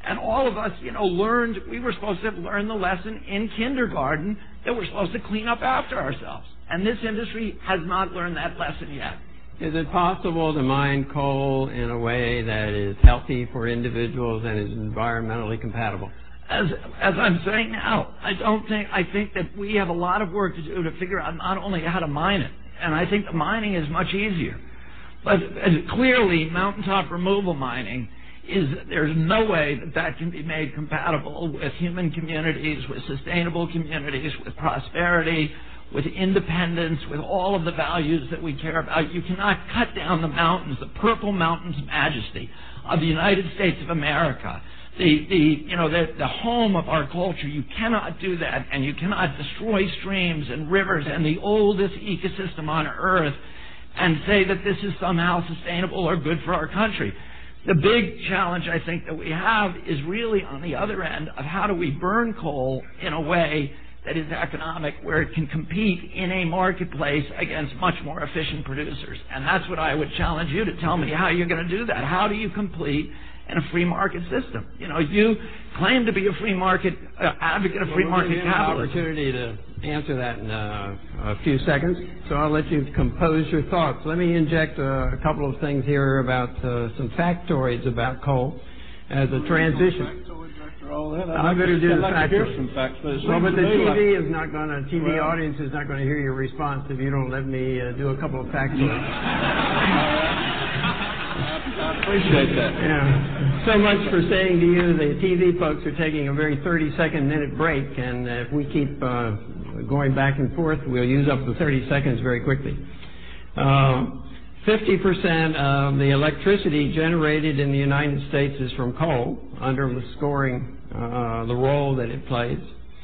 And all of us, we were supposed to have learned the lesson in kindergarten that we're supposed to clean up after ourselves. And this industry has not learned that lesson yet. Is it possible to mine coal in a way that is healthy for individuals and is environmentally compatible? As I'm saying now, I think that we have a lot of work to do to figure out not only how to mine it, and I think the mining is much easier, but clearly mountaintop removal mining there's no way that can be made compatible with human communities, with sustainable communities, with prosperity, with independence, with all of the values that we care about. You cannot cut down the mountains, the purple mountains of majesty of the United States of America, the home of our culture. You cannot do that, and you cannot destroy streams and rivers and the oldest ecosystem on earth and say that this is somehow sustainable or good for our country. The big challenge I think that we have is really on the other end of how do we burn coal in a way that is economic, where it can compete in a marketplace against much more efficient producers. And that's what I would challenge you to tell me how you're going to do that. How do you compete in a free market system? You claim to be a free market advocate of free market capitalism. We'll give you an opportunity to answer that in a few seconds, so I'll let you compose your thoughts. Let me inject a couple of things here about some factoids about coal as a transition. I'm going to do the factoids. Well, but the TV audience is not going to hear your response if you don't let me do a couple of factoids. I appreciate that. Yeah. So much for saying to you, the TV folks are taking a very 30-second break, and if we keep going back and forth, we'll use up the 30 seconds very quickly. 50% of the electricity generated in the United States is from coal, underscoring the role that it plays.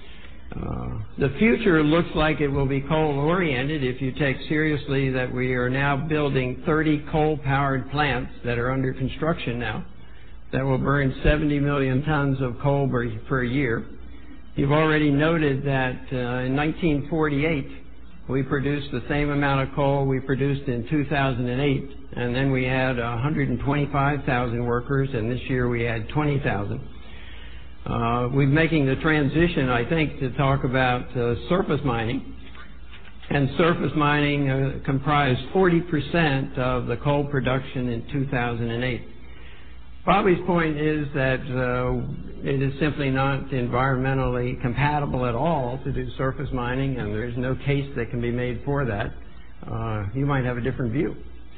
The future looks like it will be coal-oriented if you take seriously that we are now building 30 coal-powered plants that are under construction now that will burn 70 million tons of coal per year. You've already noted that in 1948 we produced the same amount of coal we produced in 2008, and then we had 125,000 workers, and this year we had 20,000. We're making the transition, I think, to talk about surface mining. And surface mining comprised 40% of the coal production in 2008. Bobby's point is that it is simply not environmentally compatible at all to do surface mining, and there's no case that can be made for that. You might have a different view.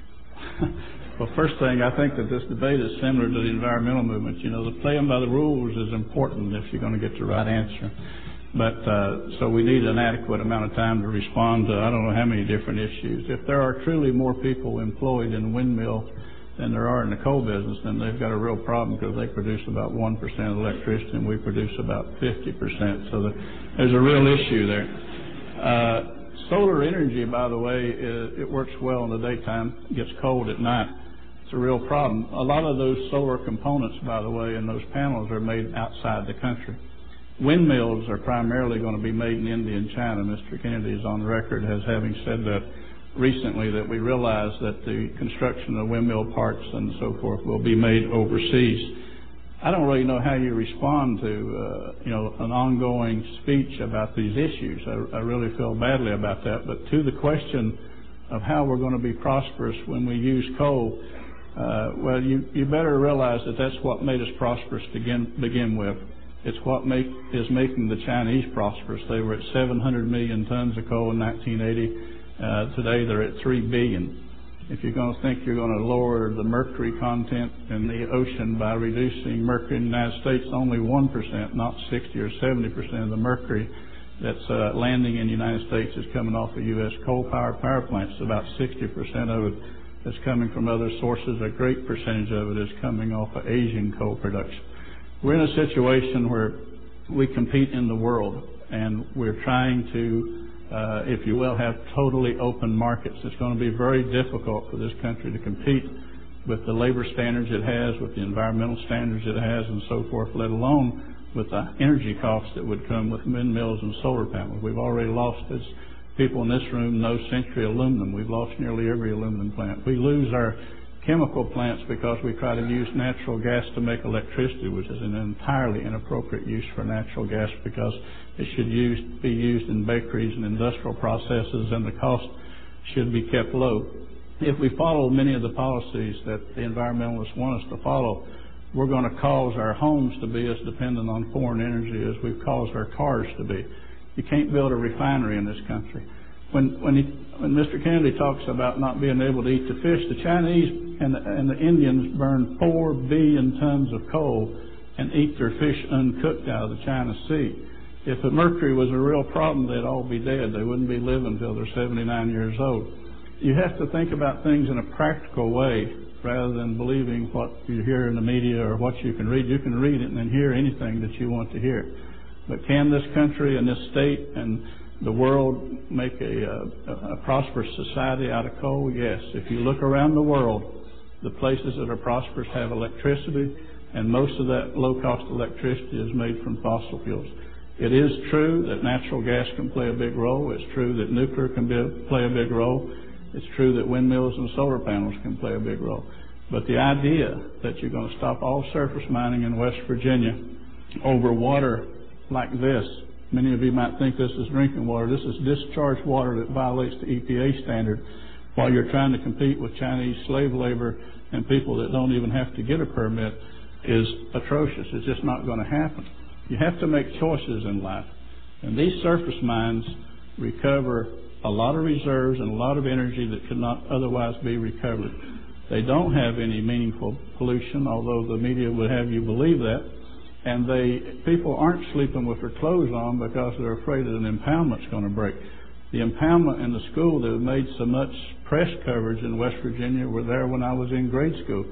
Well, first thing, I think that this debate is similar to the environmental movement. The playing by the rules is important if you're going to get the right answer. But so we need an adequate amount of time to respond to I don't know how many different issues. If there are truly more people employed in windmill than there are in the coal business, then they've got a real problem, because they produce about 1% of electricity and we produce about 50%. So there's a real issue there. Solar energy, by the way, it works well in the daytime, gets cold at night. It's a real problem. A lot of those solar components, by the way, and those panels are made outside the country. Windmills are primarily going to be made in India and China. Mr. Kennedy is on record as having said that recently, that we realize that the construction of windmill parts and so forth will be made overseas. I don't really know how you respond to an ongoing speech about these issues. I really feel badly about that. But to the question of how we're going to be prosperous when we use coal, well, you better realize that that's what made us prosperous to begin with. It's what is making the Chinese prosperous. They were at 700 million tons of coal in 1980. Today they're at 3 billion. If you're going to think you're going to lower the mercury content in the ocean by reducing mercury in the United States, only 1%, not 60 or 70% of the mercury that's landing in the United States is coming off of U.S. coal-powered power plants. About 60% of it is coming from other sources. A great percentage of it is coming off of Asian coal production. We're in a situation where we compete in the world, and we're trying to if you will, have totally open markets. It's going to be very difficult for this country to compete with the labor standards it has, with the environmental standards it has, and so forth, let alone with the energy costs that would come with windmills and solar panels. We've already lost, as people in this room know, Century Aluminum. We've lost nearly every aluminum plant. We lose our chemical plants because we try to use natural gas to make electricity, which is an entirely inappropriate use for natural gas because it should be used in bakeries and industrial processes, and the cost should be kept low. If we follow many of the policies that the environmentalists want us to follow, we're going to cause our homes to be as dependent on foreign energy as we've caused our cars to be. You can't build a refinery in this country. When Mr. Kennedy talks about not being able to eat the fish, the Chinese and the Indians burn 4 billion tons of coal and eat their fish uncooked out of the China Sea. If the mercury was a real problem, they'd all be dead. They wouldn't be living until they're 79 years old. You have to think about things in a practical way rather than believing what you hear in the media or what you can read. You can read it and then hear anything that you want to hear. But can this country and this state and the world make a prosperous society out of coal? Yes. If you look around the world, the places that are prosperous have electricity, and most of that low-cost electricity is made from fossil fuels. It is true that natural gas can play a big role. It's true that nuclear can play a big role. It's true that windmills and solar panels can play a big role. But the idea that you're going to stop all surface mining in West Virginia over water like this, many of you might think this is drinking water. This is discharged water that violates the EPA standard while you're trying to compete with Chinese slave labor and people that don't even have to get a permit is atrocious. It's just not going to happen. You have to make choices in life. And these surface mines recover a lot of reserves and a lot of energy that could not otherwise be recovered. They don't have any meaningful pollution, although the media would have you believe that. And people aren't sleeping with their clothes on because they're afraid that an impoundment's going to break. The impoundment in the school that made so much press coverage in West Virginia were there when I was in grade school.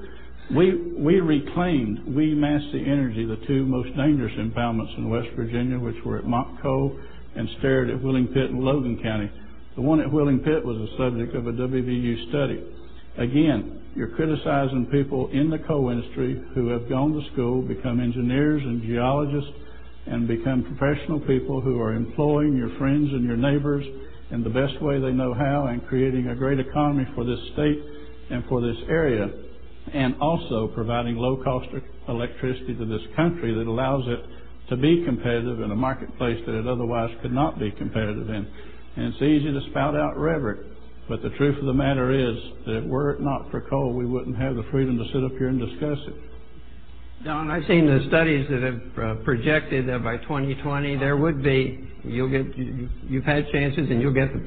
We reclaimed, Massey Energy, the 2 most dangerous impoundments in West Virginia, which were at Mont Coe and Sterrett at Wheeling Pitt in Logan County. The one at Wheeling Pitt was the subject of a WVU study. Again, you're criticizing people in the coal industry who have gone to school, become engineers and geologists, and become professional people who are employing your friends and your neighbors in the best way they know how and creating a great economy for this state and for this area, and also providing low-cost electricity to this country that allows it to be competitive in a marketplace that it otherwise could not be competitive in. And it's easy to spout out rhetoric, but the truth of the matter is that were it not for coal, we wouldn't have the freedom to sit up here and discuss it. Don, I've seen the studies that have projected that by 2020 there would be, you've had chances and you'll get them.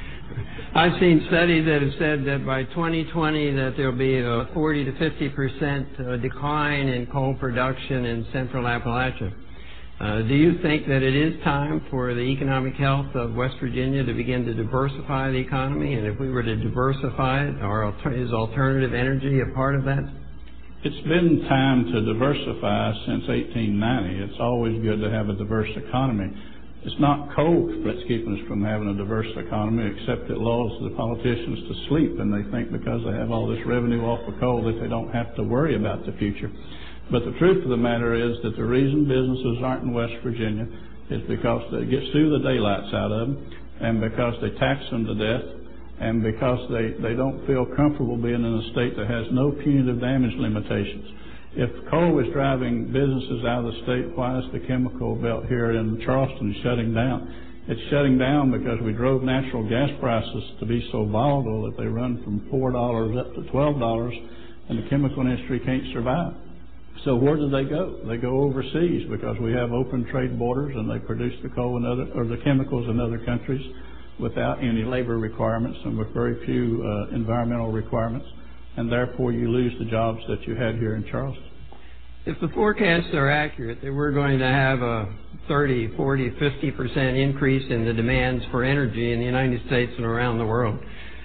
I've seen studies that have said that by 2020 that there'll be a 40 to 50% decline in coal production in Central Appalachia. Do you think that it is time for the economic health of West Virginia to begin to diversify the economy? And if we were to diversify it, is alternative energy a part of that? It's been time to diversify since 1890. It's always good to have a diverse economy. It's not coal that's keeping us from having a diverse economy, except it lulls the politicians to sleep, and they think because they have all this revenue off of coal that they don't have to worry about the future. But the truth of the matter is that the reason businesses aren't in West Virginia is because they get through the daylights out of them, and because they tax them to death, and because they don't feel comfortable being in a state that has no punitive damage limitations. If coal is driving businesses out of the state, why is the chemical belt here in Charleston shutting down? It's shutting down because we drove natural gas prices to be so volatile that they run from $4 up to $12, and the chemical industry can't survive. So where do they go? They go overseas because we have open trade borders, and they produce the coal or the chemicals in other countries without any labor requirements and with very few environmental requirements, and therefore you lose the jobs that you had here in Charleston. If the forecasts are accurate that we're going to have a 30, 40, 50% increase in the demands for energy in the United States and around the world,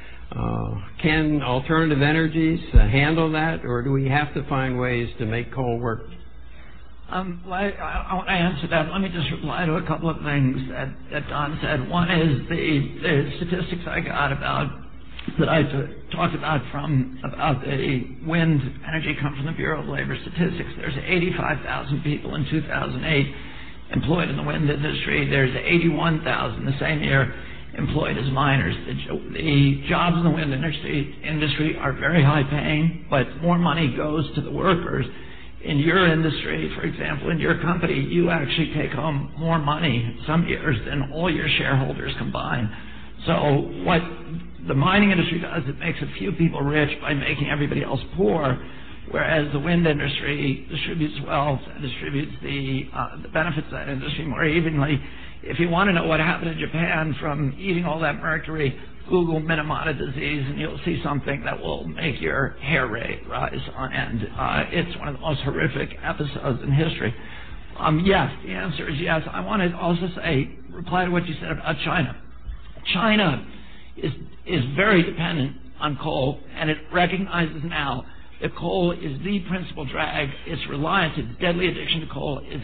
can alternative energies handle that, or do we have to find ways to make coal work? I want to answer that. Let me just reply to a couple of things that Don said. One is the statistics I got that I talked about the wind energy come from the Bureau of Labor Statistics. There's 85,000 people in 2008 employed in the wind industry. There's 81,000 the same year employed as miners. The jobs in the wind industry are very high paying, but more money goes to the workers. In your industry, for example, in your company, you actually take home more money some years than all your shareholders combined. So what the mining industry does, it makes a few people rich by making everybody else poor, whereas the wind industry distributes wealth and distributes the benefits of that industry more evenly. If you want to know what happened in Japan from eating all that mercury, Google Minamata disease, and you'll see something that will make your hair rate rise on end. It's one of the most horrific episodes in history. Yes, the answer is yes. I want to also reply to what you said about China. China is very dependent on coal, and it recognizes now that coal is the principal drag. Its reliance, its deadly addiction to coal, is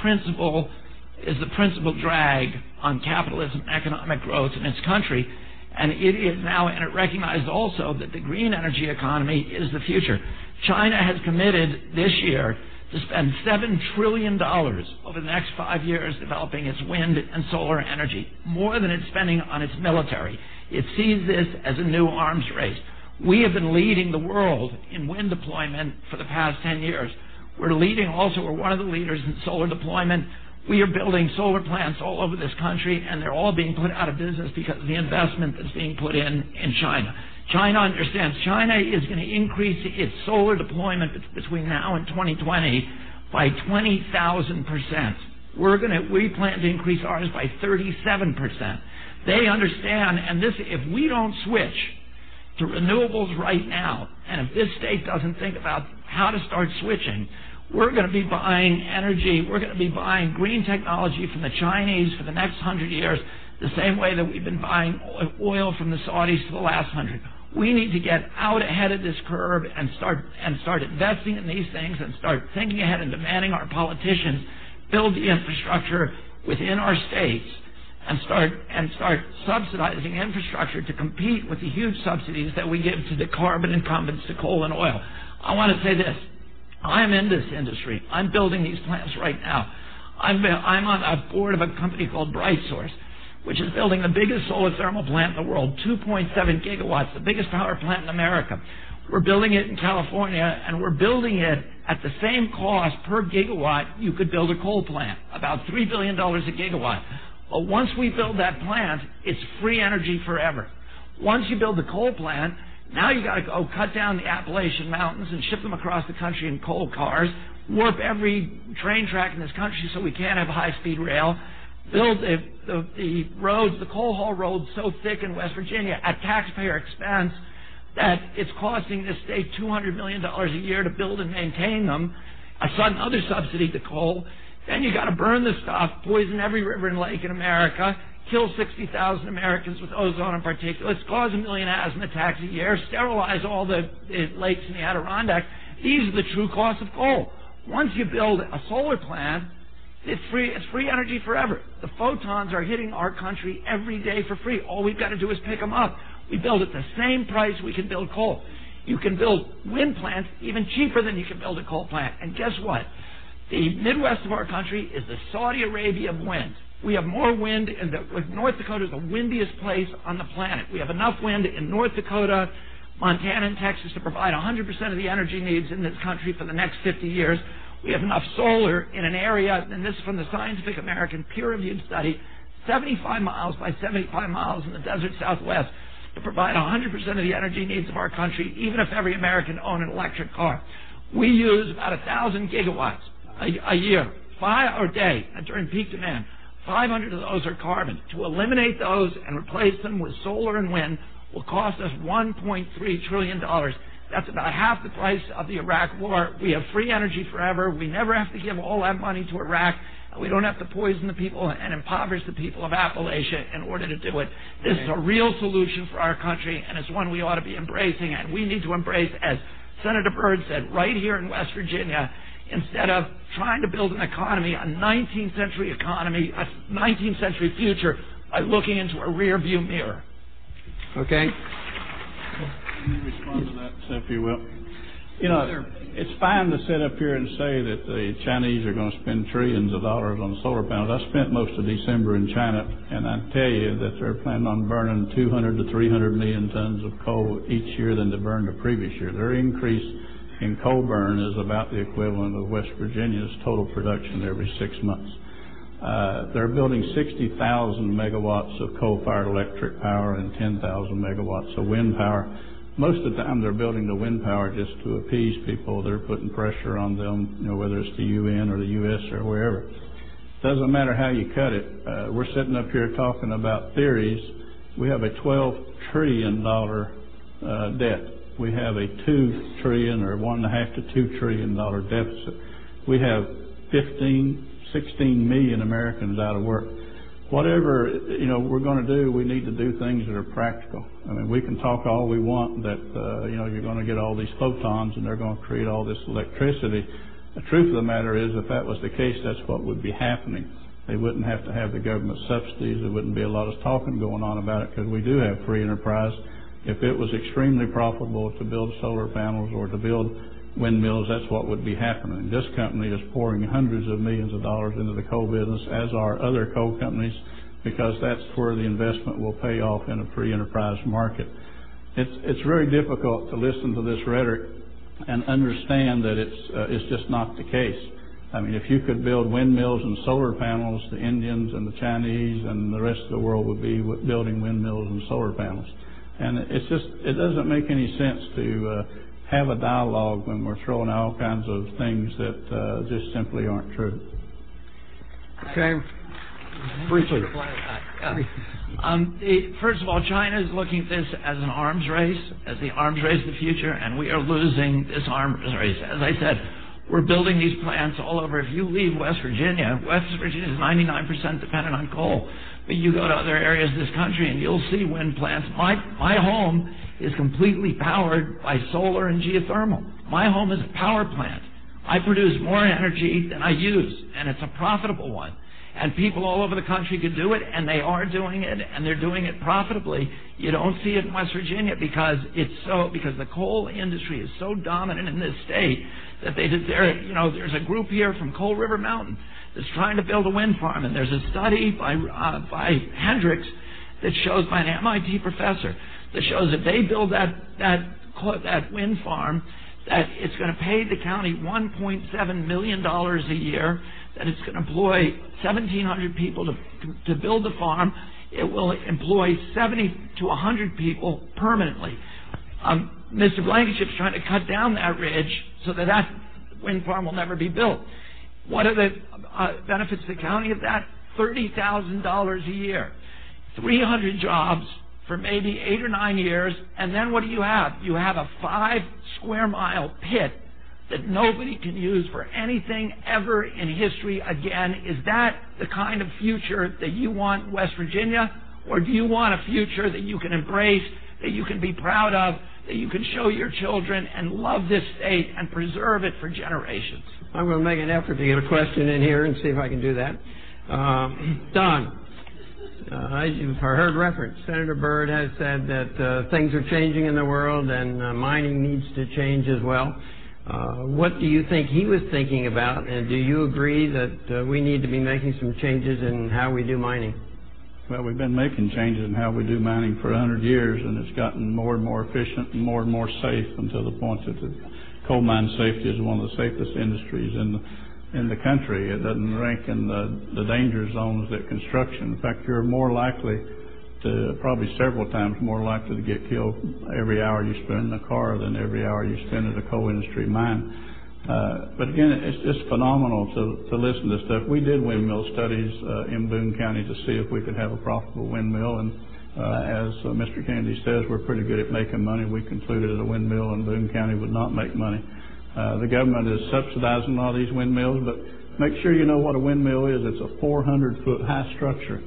the principal drag on capitalism and economic growth in its country. And it is now, and it recognizes also that the green energy economy is the future. China has committed this year to spend $7 trillion over the next 5 years developing its wind and solar energy, more than it's spending on its military. It sees this as a new arms race. We have been leading the world in wind deployment for the past 10 years. We're one of the leaders in solar deployment. We are building solar plants all over this country, and they're all being put out of business because of the investment that's being put in China. China understands China is going to increase its solar deployment between now and 2020 by 20,000%. We plan to increase ours by 37%. They understand, and if we don't switch to renewables right now, and if this state doesn't think about how to start switching, we're going to be buying energy, we're going to be buying green technology from the Chinese for the next 100 years, the same way that we've been buying oil from the Saudis for the last 100. We need to get out ahead of this curve and start investing in these things and start thinking ahead and demanding our politicians build the infrastructure within our states and start subsidizing infrastructure to compete with the huge subsidies that we give to the carbon incumbents to coal and oil. I want to say this. I'm in this industry. I'm building these plants right now. I'm on a board of a company called BrightSource, which is building the biggest solar thermal plant in the world, 2.7 gigawatts, the biggest power plant in America. We're building it in California, and we're building it at the same cost per gigawatt you could build a coal plant, about $3 billion a gigawatt. But once we build that plant, it's free energy forever. Once you build the coal plant, now you got to go cut down the Appalachian Mountains and ship them across the country in coal cars, warp every train track in this country so we can't have high-speed rail, build the roads, the coal haul roads so thick in West Virginia at taxpayer expense that it's costing this state $200 million a year to build and maintain them, another subsidy to coal. Then you got to burn the stuff, poison every river and lake in America, kill 60,000 Americans with ozone and particulates, cause 1 million asthma attacks a year, sterilize all the lakes in the Adirondack. These are the true costs of coal. Once you build a solar plant, it's free energy forever. The photons are hitting our country every day for free. All we've got to do is pick them up. We build at the same price we can build coal. You can build wind plants even cheaper than you can build a coal plant. And guess what? The Midwest of our country is the Saudi Arabia of wind. We have more wind North Dakota is the windiest place on the planet. We have enough wind in North Dakota, Montana, and Texas to provide 100% of the energy needs in this country for the next 50 years. We have enough solar in an area, and this is from the Scientific American peer-reviewed study, 75 miles by 75 miles in the desert Southwest to provide 100% of the energy needs of our country, even if every American owned an electric car. We use about 1,000 gigawatts a year, or day, during peak demand. 500 of those are carbon. To eliminate those and replace them with solar and wind will cost us $1.3 trillion. That's about half the price of the Iraq war. We have free energy forever. We never have to give all that money to Iraq. We don't have to poison the people and impoverish the people of Appalachia in order to do it. This is a real solution for our country, and it's one we ought to be embracing, and we need to embrace, as Senator Byrd said, right here in West Virginia, instead of trying to build an economy, a 19th century economy, a 19th century future, by looking into a rear view mirror. Okay. Let me respond to that, if you will. You know, it's fine to sit up here and say that the Chinese are going to spend trillions of dollars on solar panels. I spent most of December in China, and I tell you that they're planning on burning 200 to 300 million tons of coal each year than they burned the previous year. Their increase in coal burn is about the equivalent of West Virginia's total production every 6 months. They're building 60,000 megawatts of coal-fired electric power and 10,000 megawatts of wind power. Most of the time they're building the wind power just to appease people. They're putting pressure on them, you know, whether it's the UN or the U.S. or wherever. Doesn't matter how you cut it. We're sitting up here talking about theories. We have a $12 trillion debt. We have a $2 trillion or $1.5 to $2 trillion deficit. We have 16 million Americans out of work. Whatever, you know, we're going to do, we need to do things that are practical. I mean, we can talk all we want that, you know, you're going to get all these photons and they're going to create all this electricity. The truth of the matter is, if that was the case, that's what would be happening. They wouldn't have to have the government subsidies. There wouldn't be a lot of talking going on about it because we do have free enterprise. If it was extremely profitable to build solar panels or to build windmills, that's what would be happening. This company is pouring hundreds of millions of dollars into the coal business, as are other coal companies, because that's where the investment will pay off in a free enterprise market. It's very difficult to listen to this rhetoric and understand that it's just not the case. I mean, if you could build windmills and solar panels, the Indians and the Chinese and the rest of the world would be building windmills and solar panels. And it doesn't make any sense to have a dialogue when we're throwing out all kinds of things that just simply aren't true. Okay. Briefly. First of all, China is looking at this as an arms race, as the arms race of the future, and we are losing this arms race. As I said, we're building these plants all over. If you leave West Virginia is 99% dependent on coal. But you go to other areas of this country and you'll see wind plants. My home is completely powered by solar and geothermal. My home is a power plant. I produce more energy than I use, and it's a profitable one. And people all over the country can do it, and they are doing it, and they're doing it profitably. You don't see it in West Virginia because the coal industry is so dominant in this state that there's a group here from Coal River Mountain that's trying to build a wind farm, and there's a study by Hendricks that shows, by an MIT professor, that shows if they build that wind farm, that it's going to pay the county $1.7 million a year, that it's going to employ 1,700 people to build the farm. It will employ 70 to 100 people permanently. Mr. Blankenship's trying to cut down that ridge so that wind farm will never be built. What are the benefits to the county of that? $30,000 a year. 300 jobs for maybe 8 or 9 years, and then what do you have? You have a 5-square-mile pit that nobody can use for anything ever in history again. Is that the kind of future that you want in West Virginia? Or do you want a future that you can embrace, that you can be proud of, that you can show your children and love this state and preserve it for generations? I'm going to make an effort to get a question in here and see if I can do that. Don, as you've heard reference, Senator Byrd has said that things are changing in the world and mining needs to change as well. What do you think he was thinking about, and do you agree that we need to be making some changes in how we do mining? Well, we've been making changes in how we do mining for 100 years, and it's gotten more and more efficient and more safe until the point that the coal mine safety is one of the safest industries in the country. It doesn't rank in the danger zones that construction. In fact, you're more likely to, probably several times more likely to get killed every hour you spend in a car than every hour you spend at a coal industry mine. But again, it's just phenomenal to listen to stuff. We did windmill studies in Boone County to see if we could have a profitable windmill, and as Mr. Kennedy says, we're pretty good at making money. We concluded that a windmill in Boone County would not make money. The government is subsidizing a lot of these windmills, but make sure you know what a windmill is. It's a 400-foot high structure.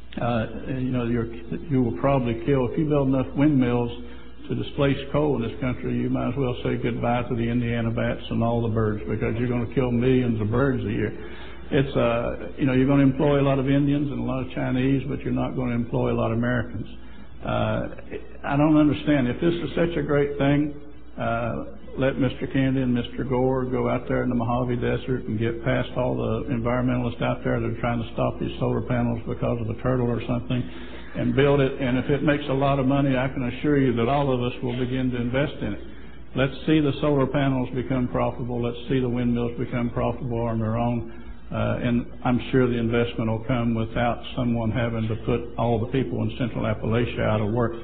You will probably kill, if you build enough windmills to displace coal in this country, you might as well say goodbye to the Indiana bats and all the birds, because you're going to kill millions of birds a year. It's you're going to employ a lot of Indians and a lot of Chinese, but you're not going to employ a lot of Americans. I don't understand. If this is such a great thing, let Mr. Kennedy and Mr. Gore go out there in the Mojave Desert and get past all the environmentalists out there that are trying to stop these solar panels because of a turtle or something, and build it. And if it makes a lot of money, I can assure you that all of us will begin to invest in it. Let's see the solar panels become profitable. Let's see the windmills become profitable on their own. And I'm sure the investment will come without someone having to put all the people in Central Appalachia out of work.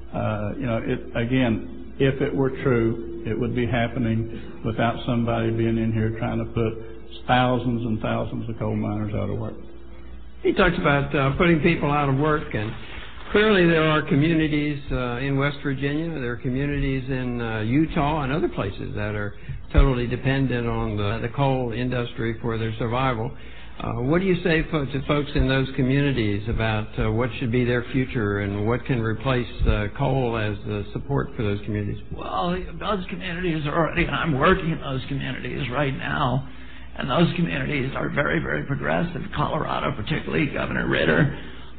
Again, if it were true, it would be happening without somebody being in here trying to put thousands and thousands of coal miners out of work. He talks about putting people out of work, and clearly there are communities in West Virginia, there are communities in Utah and other places that are totally dependent on the coal industry for their survival. What do you say to folks in those communities about what should be their future and what can replace coal as support for those communities? Well, those communities are already, and I'm working in those communities right now, and those communities are very, very progressive. Colorado, particularly Governor Ritter,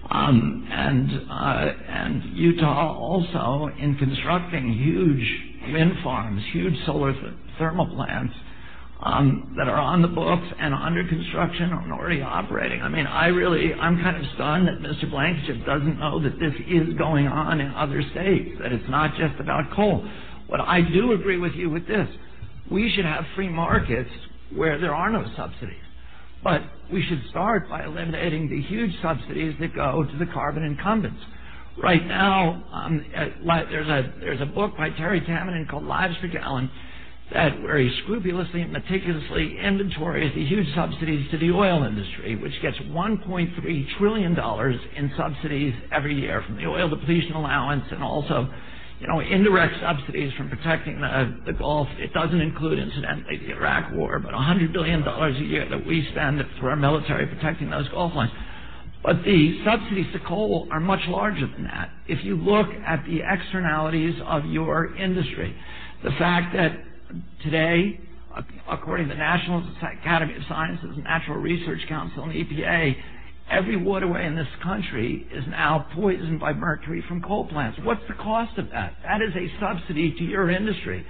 and Utah also, in constructing huge wind farms, huge solar thermal plants that are on the books and under construction and already operating. I mean, I'm kind of stunned that Mr. Blankenship doesn't know that this is going on in other states, that it's not just about coal. But I do agree with you with this. We should have free markets where there are no subsidies. But we should start by eliminating the huge subsidies that go to the carbon incumbents. Right now, there's a book by Terry Tamminen called Lives per Gallon where he scrupulously and meticulously inventories the huge subsidies to the oil industry, which gets $1.3 trillion in subsidies every year from the oil depletion allowance and also indirect subsidies from protecting the Gulf. It doesn't include, incidentally, the Iraq War, but $100 billion a year that we spend for our military protecting those Gulf lines. But the subsidies to coal are much larger than that. If you look at the externalities of your industry, the fact that today, according to the National Academy of Sciences, Natural Research Council, and the EPA, every waterway in this country is now poisoned by mercury from coal plants. What's the cost of that? That is a subsidy to your industry.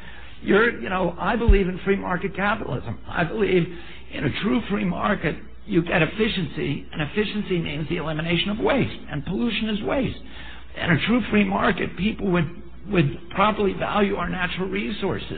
I believe in free market capitalism. I believe in a true free market, you get efficiency, and efficiency means the elimination of waste, and pollution is waste. In a true free market, people would properly value our natural resources.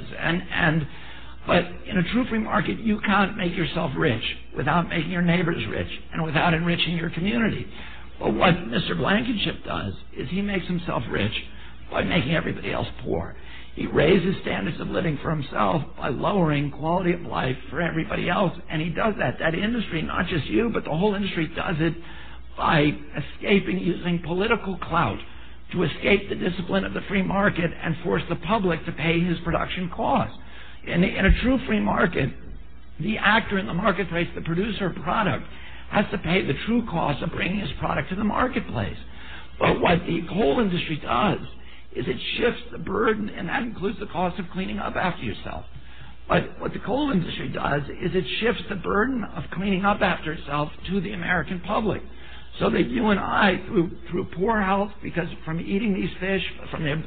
But in a true free market, you can't make yourself rich without making your neighbors rich and without enriching your community. But what Mr. Blankenship does is he makes himself rich by making everybody else poor. He raises standards of living for himself by lowering quality of life for everybody else, and he does that. That industry, not just you, but the whole industry does it by using political clout to escape the discipline of the free market and force the public to pay his production costs. In a true free market, the actor in the marketplace, the producer of product, has to pay the true cost of bringing his product to the marketplace. But what the coal industry does is it shifts the burden, and that includes the cost of cleaning up after yourself. But what the coal industry does is it shifts the burden of cleaning up after itself to the American public. So that you and I, through poor health, because from eating these fish, from the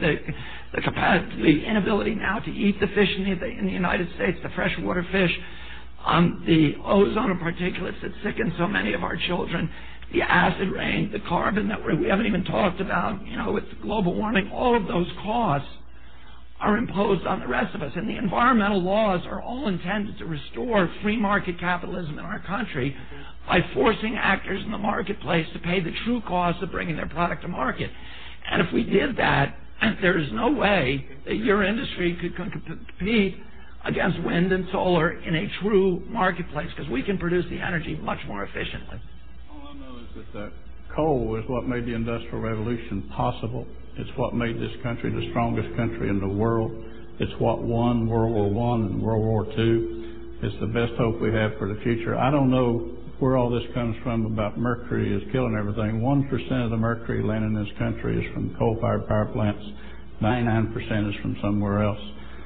inability now to eat the fish in the United States, the freshwater fish, the ozone and particulates that sicken so many of our children, the acid rain, the carbon that we haven't even talked about, with global warming, all of those costs are imposed on the rest of us. And the environmental laws are all intended to restore free market capitalism in our country by forcing actors in the marketplace to pay the true cost of bringing their product to market. And if we did that, there is no way that your industry could compete against wind and solar in a true marketplace, because we can produce the energy much more efficiently. All I know is that coal is what made the Industrial Revolution possible. It's what made this country the strongest country in the world. It's what won World War I and World War II. It's the best hope we have for the future. I don't know where all this comes from about mercury is killing everything. 1% of the mercury landing in this country is from coal-fired power plants. 99% is from somewhere else.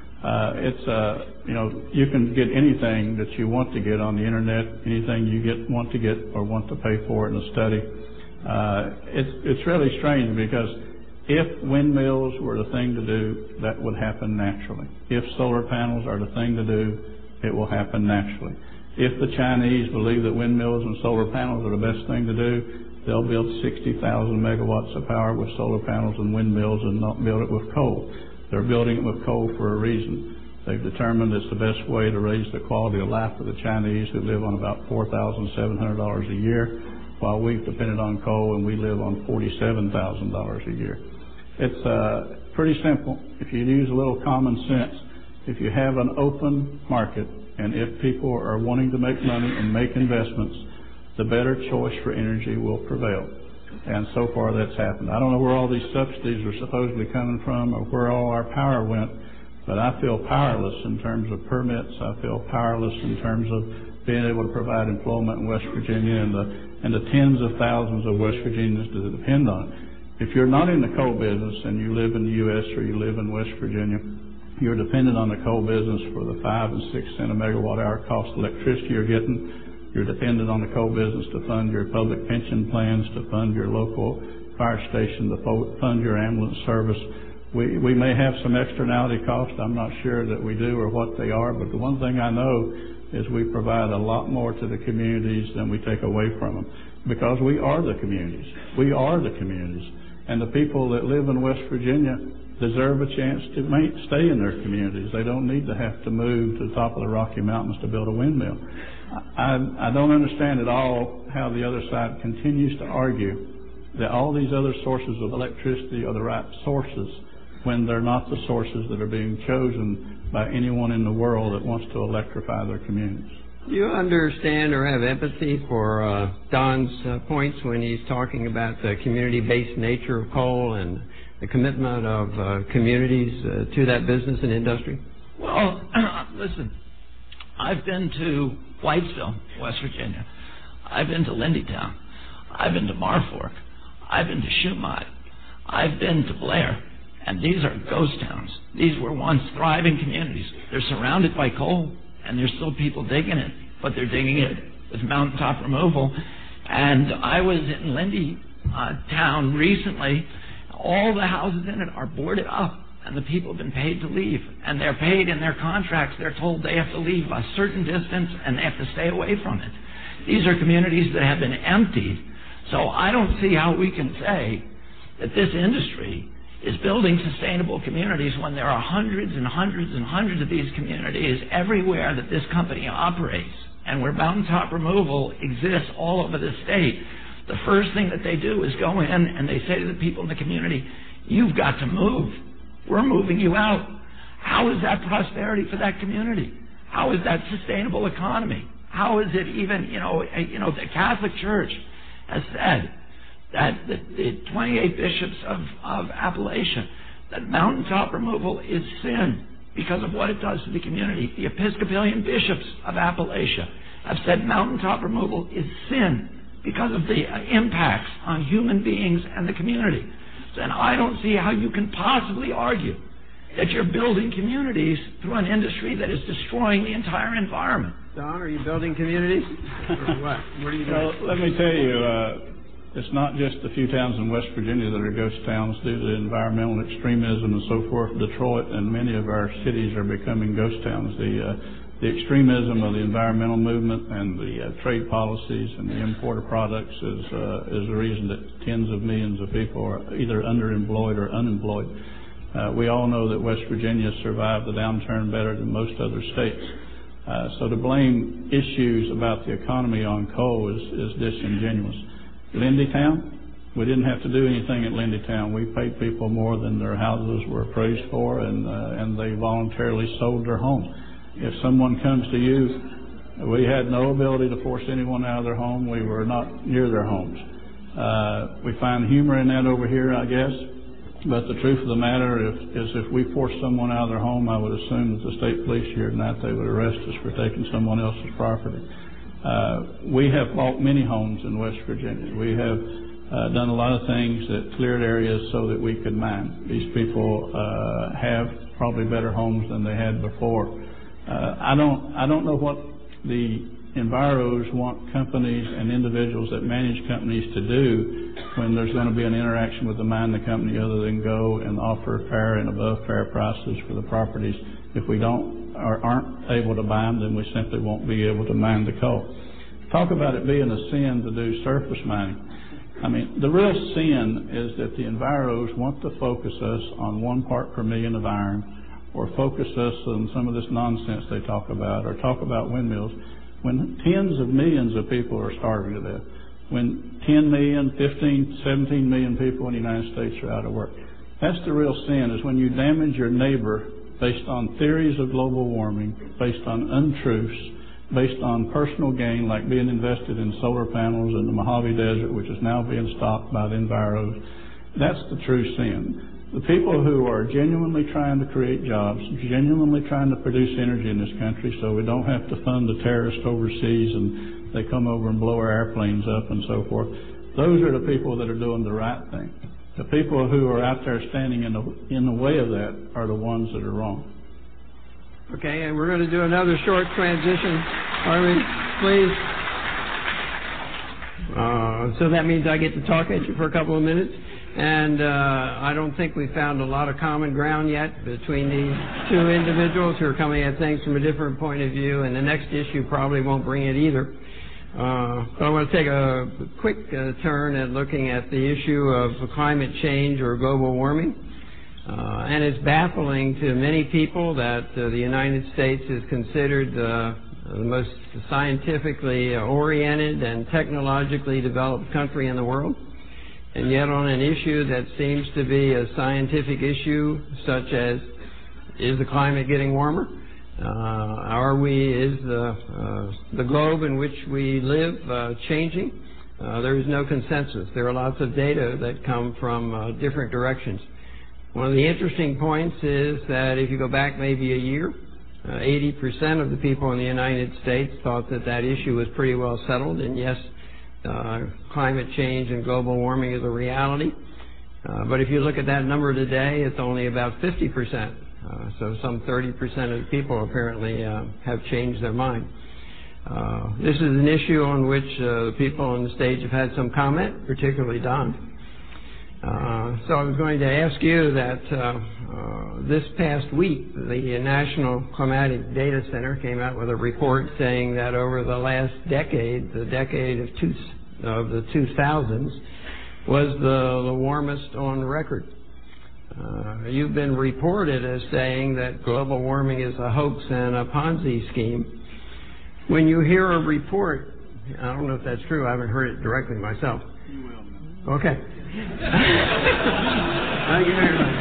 You can get anything that you want to get on the internet, anything you want to get or want to pay for in a study. It's really strange because If windmills were the thing to do, that would happen naturally. If solar panels are the thing to do, it will happen naturally. If the Chinese believe that windmills and solar panels are the best thing to do, they'll build 60,000 megawatts of power with solar panels and windmills and not build it with coal. They're building it with coal for a reason. They've determined it's the best way to raise the quality of life for the Chinese, who live on about $4,700 a year, while we've depended on coal and we live on $47,000 a year. It's pretty simple. If you use a little common sense, if you have an open market and if people are wanting to make money and make investments, the better choice for energy will prevail. And so far that's happened. I don't know where all these subsidies are supposedly coming from or where all our power went, but I feel powerless in terms of permits. I feel powerless in terms of being able to provide employment in West Virginia and the tens of thousands of West Virginians that depend on it. If you're not in the coal business and you live in the U.S. or you live in West Virginia, you're dependent on the coal business for the 5 and 6 cent a megawatt hour cost of electricity you're getting. You're dependent on the coal business to fund your public pension plans, to fund your local fire station, to fund your ambulance service. We may have some externality costs. I'm not sure that we do or what they are, but the one thing I know is we provide a lot more to the communities than we take away from them, because we are the communities. We are the communities. And the people that live in West Virginia deserve a chance to stay in their communities. They don't need to have to move to the top of the Rocky Mountains to build a windmill. I don't understand at all how the other side continues to argue that all these other sources of electricity are the right sources when they're not the sources that are being chosen by anyone in the world that wants to electrify their communities. Do you understand or have empathy for Don's points when he's talking about the community-based nature of coal and the commitment of communities to that business and industry? Well, listen, I've been to Whitesville, West Virginia. I've been to Lindytown. I've been to Marfork. I've been to Shumat. I've been to Blair. And these are ghost towns. These were once thriving communities. They're surrounded by coal, and there's still people digging it, but they're digging it with mountaintop removal. And I was in Lindytown recently. All the houses in it are boarded up, and the people have been paid to leave. And they're paid in their contracts. They're told they have to leave a certain distance, and they have to stay away from it. These are communities that have been emptied. So I don't see how we can say that this industry is building sustainable communities when there are hundreds and hundreds and hundreds of these communities everywhere that this company operates, and where mountaintop removal exists all over the state. The first thing that they do is go in and they say to the people in the community, you've got to move. We're moving you out. How is that prosperity for that community? How is that sustainable economy? How is it even, the Catholic Church has said that the 28 bishops of Appalachia, that mountaintop removal is sin because of what it does to the community. The Episcopalian bishops of Appalachia have said mountaintop removal is sin because of the impacts on human beings and the community. And I don't see how you can possibly argue that you're building communities through an industry that is destroying the entire environment. Don, are you building communities? Or what? What are you doing? Well, let me tell you, it's not just a few towns in West Virginia that are ghost towns due to environmental extremism and so forth. Detroit and many of our cities are becoming ghost towns. The extremism of the environmental movement and the trade policies and the import of products is the reason that tens of millions of people are either underemployed or unemployed. We all know that West Virginia survived the downturn better than most other states. So to blame issues about the economy on coal is disingenuous. Lindytown, we didn't have to do anything at Lindytown. We paid people more than their houses were appraised for, and they voluntarily sold their home. If someone comes to you, we had no ability to force anyone out of their home. We were not near their homes. We find humor in that over here, I guess. But the truth of the matter is if we forced someone out of their home, I would assume that the state police here tonight, they would arrest us for taking someone else's property. We have bought many homes in West Virginia. We have done a lot of things that cleared areas so that we could mine. These people have probably better homes than they had before. I don't know what the enviros want companies and individuals that manage companies to do when there's going to be an interaction with the mining company other than go and offer fair and above fair prices for the properties. If we don't or aren't able to buy them, then we simply won't be able to mine the coal. Talk about it being a sin to do surface mining. I mean, the real sin is that the enviros want to focus us on 1 part per million of iron, or focus us on some of this nonsense they talk about, or talk about windmills, when tens of millions of people are starving to death, when 10 million, 15, 17 million people in the United States are out of work. That's the real sin, is when you damage your neighbor based on theories of global warming, based on untruths, based on personal gain, like being invested in solar panels in the Mojave Desert, which is now being stopped by the enviros. That's the true sin. The people who are genuinely trying to create jobs, genuinely trying to produce energy in this country so we don't have to fund the terrorists overseas and they come over and blow our airplanes up and so forth, those are the people that are doing the right thing. The people who are out there standing in the way of that are the ones that are wrong. Okay, and we're going to do another short transition. Armin, please. So that means I get to talk at you for a couple of minutes. And I don't think we found a lot of common ground yet between these two individuals who are coming at things from a different point of view, and the next issue probably won't bring it either. But I want to take a quick turn at looking at the issue of climate change or global warming. And it's baffling to many people that the United States is considered the most scientifically oriented and technologically developed country in the world. And yet on an issue that seems to be a scientific issue, such as, is the climate getting warmer? Is the globe in which we live changing? There is no consensus. There are lots of data that come from different directions. One of the interesting points is that if you go back maybe a year, 80% of the people in the United States thought that that issue was pretty well settled, and yes, climate change and global warming is a reality. But if you look at that number today, it's only about 50%. So some 30% of the people apparently have changed their mind. This is an issue on which the people on the stage have had some comment, particularly Don. So I was going to ask you that this past week, the National Climatic Data Center came out with a report saying that over the last decade, the decade of the 2000s, was the warmest on record. You've been reported as saying that global warming is a hoax and a Ponzi scheme. When you hear a report, I don't know if that's true, I haven't heard it directly myself. You will. Okay. Thank you very much.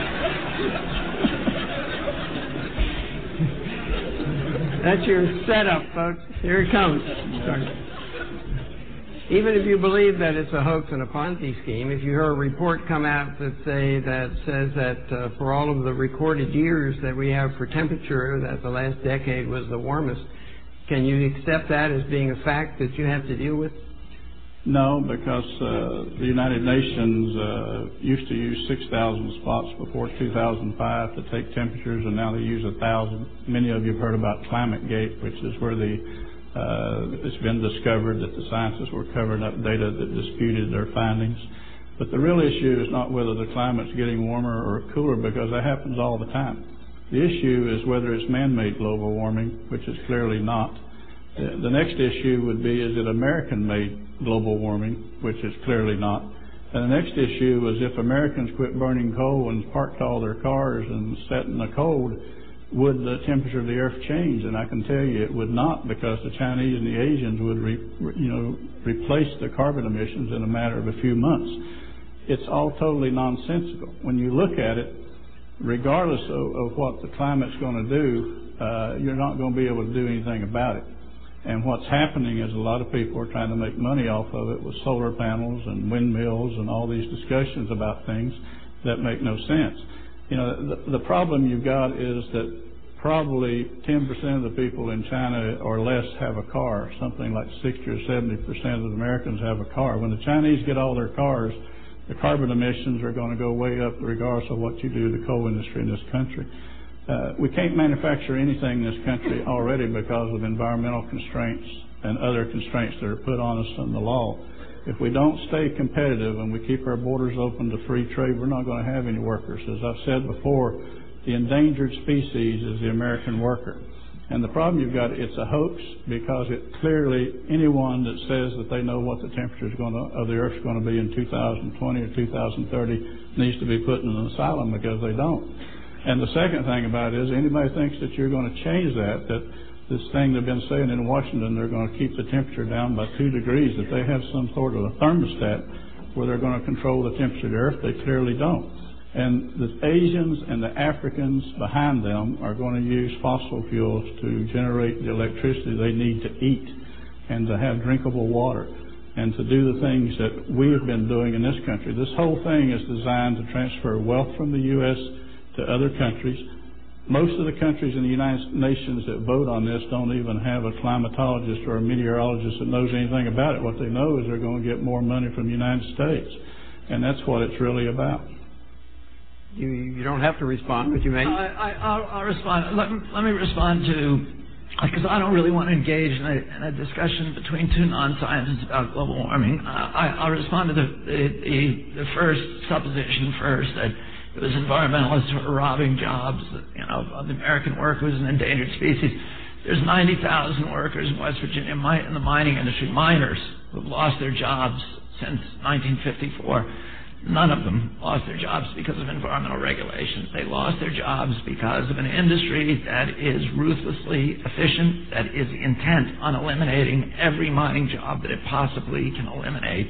That's your setup, folks. Here it comes. Sorry. Even if you believe that it's a hoax and a Ponzi scheme, if you hear a report come out that says that for all of the recorded years that we have for temperature, that the last decade was the warmest, can you accept that as being a fact that you have to deal with? No, because the United Nations used to use 6,000 spots before 2005 to take temperatures, and now they use 1,000. Many of you have heard about ClimateGate, which is where it's been discovered that the scientists were covering up data that disputed their findings. But the real issue is not whether the climate's getting warmer or cooler, because that happens all the time. The issue is whether it's man-made global warming, which is clearly not. The next issue would be, is it American-made global warming, which is clearly not. And the next issue is, if Americans quit burning coal and parked all their cars and sat in the cold, would the temperature of the earth change? And I can tell you it would not, because the Chinese and the Asians would replace the carbon emissions in a matter of a few months. It's all totally nonsensical. When you look at it, regardless of what the climate's going to do, you're not going to be able to do anything about it. And what's happening is a lot of people are trying to make money off of it with solar panels and windmills and all these discussions about things that make no sense. The problem you've got is that probably 10% of the people in China or less have a car. Something like 60 or 70% of Americans have a car. When the Chinese get all their cars, the carbon emissions are going to go way up regardless of what you do to the coal industry in this country. We can't manufacture anything in this country already because of environmental constraints and other constraints that are put on us in the law. If we don't stay competitive and we keep our borders open to free trade, we're not going to have any workers. As I've said before, the endangered species is the American worker. And the problem you've got, it's a hoax, because it clearly, anyone that says that they know what the temperature of the Earth is going to be in 2020 or 2030 needs to be put in an asylum, because they don't. And the second thing about it is, anybody thinks that you're going to change that this thing they've been saying in Washington, they're going to keep the temperature down by 2 degrees, that they have some sort of a thermostat where they're going to control the temperature of the Earth. They clearly don't. And the Asians and the Africans behind them are going to use fossil fuels to generate the electricity they need to eat and to have drinkable water and to do the things that we have been doing in this country. This whole thing is designed to transfer wealth from the U.S. to other countries. Most of the countries in the United Nations that vote on this don't even have a climatologist or a meteorologist that knows anything about it. What they know is they're going to get more money from the United States. And that's what it's really about. You don't have to respond, but you may. I'll respond. Let me respond to, because I don't really want to engage in a discussion between two non-scientists about global warming. I'll respond to the first supposition first, that it was environmentalists who were robbing jobs, of the American worker who's an endangered species. There's 90,000 workers in West Virginia in the mining industry, miners, who've lost their jobs since 1954. None of them lost their jobs because of environmental regulations. They lost their jobs because of an industry that is ruthlessly efficient, that is intent on eliminating every mining job that it possibly can eliminate,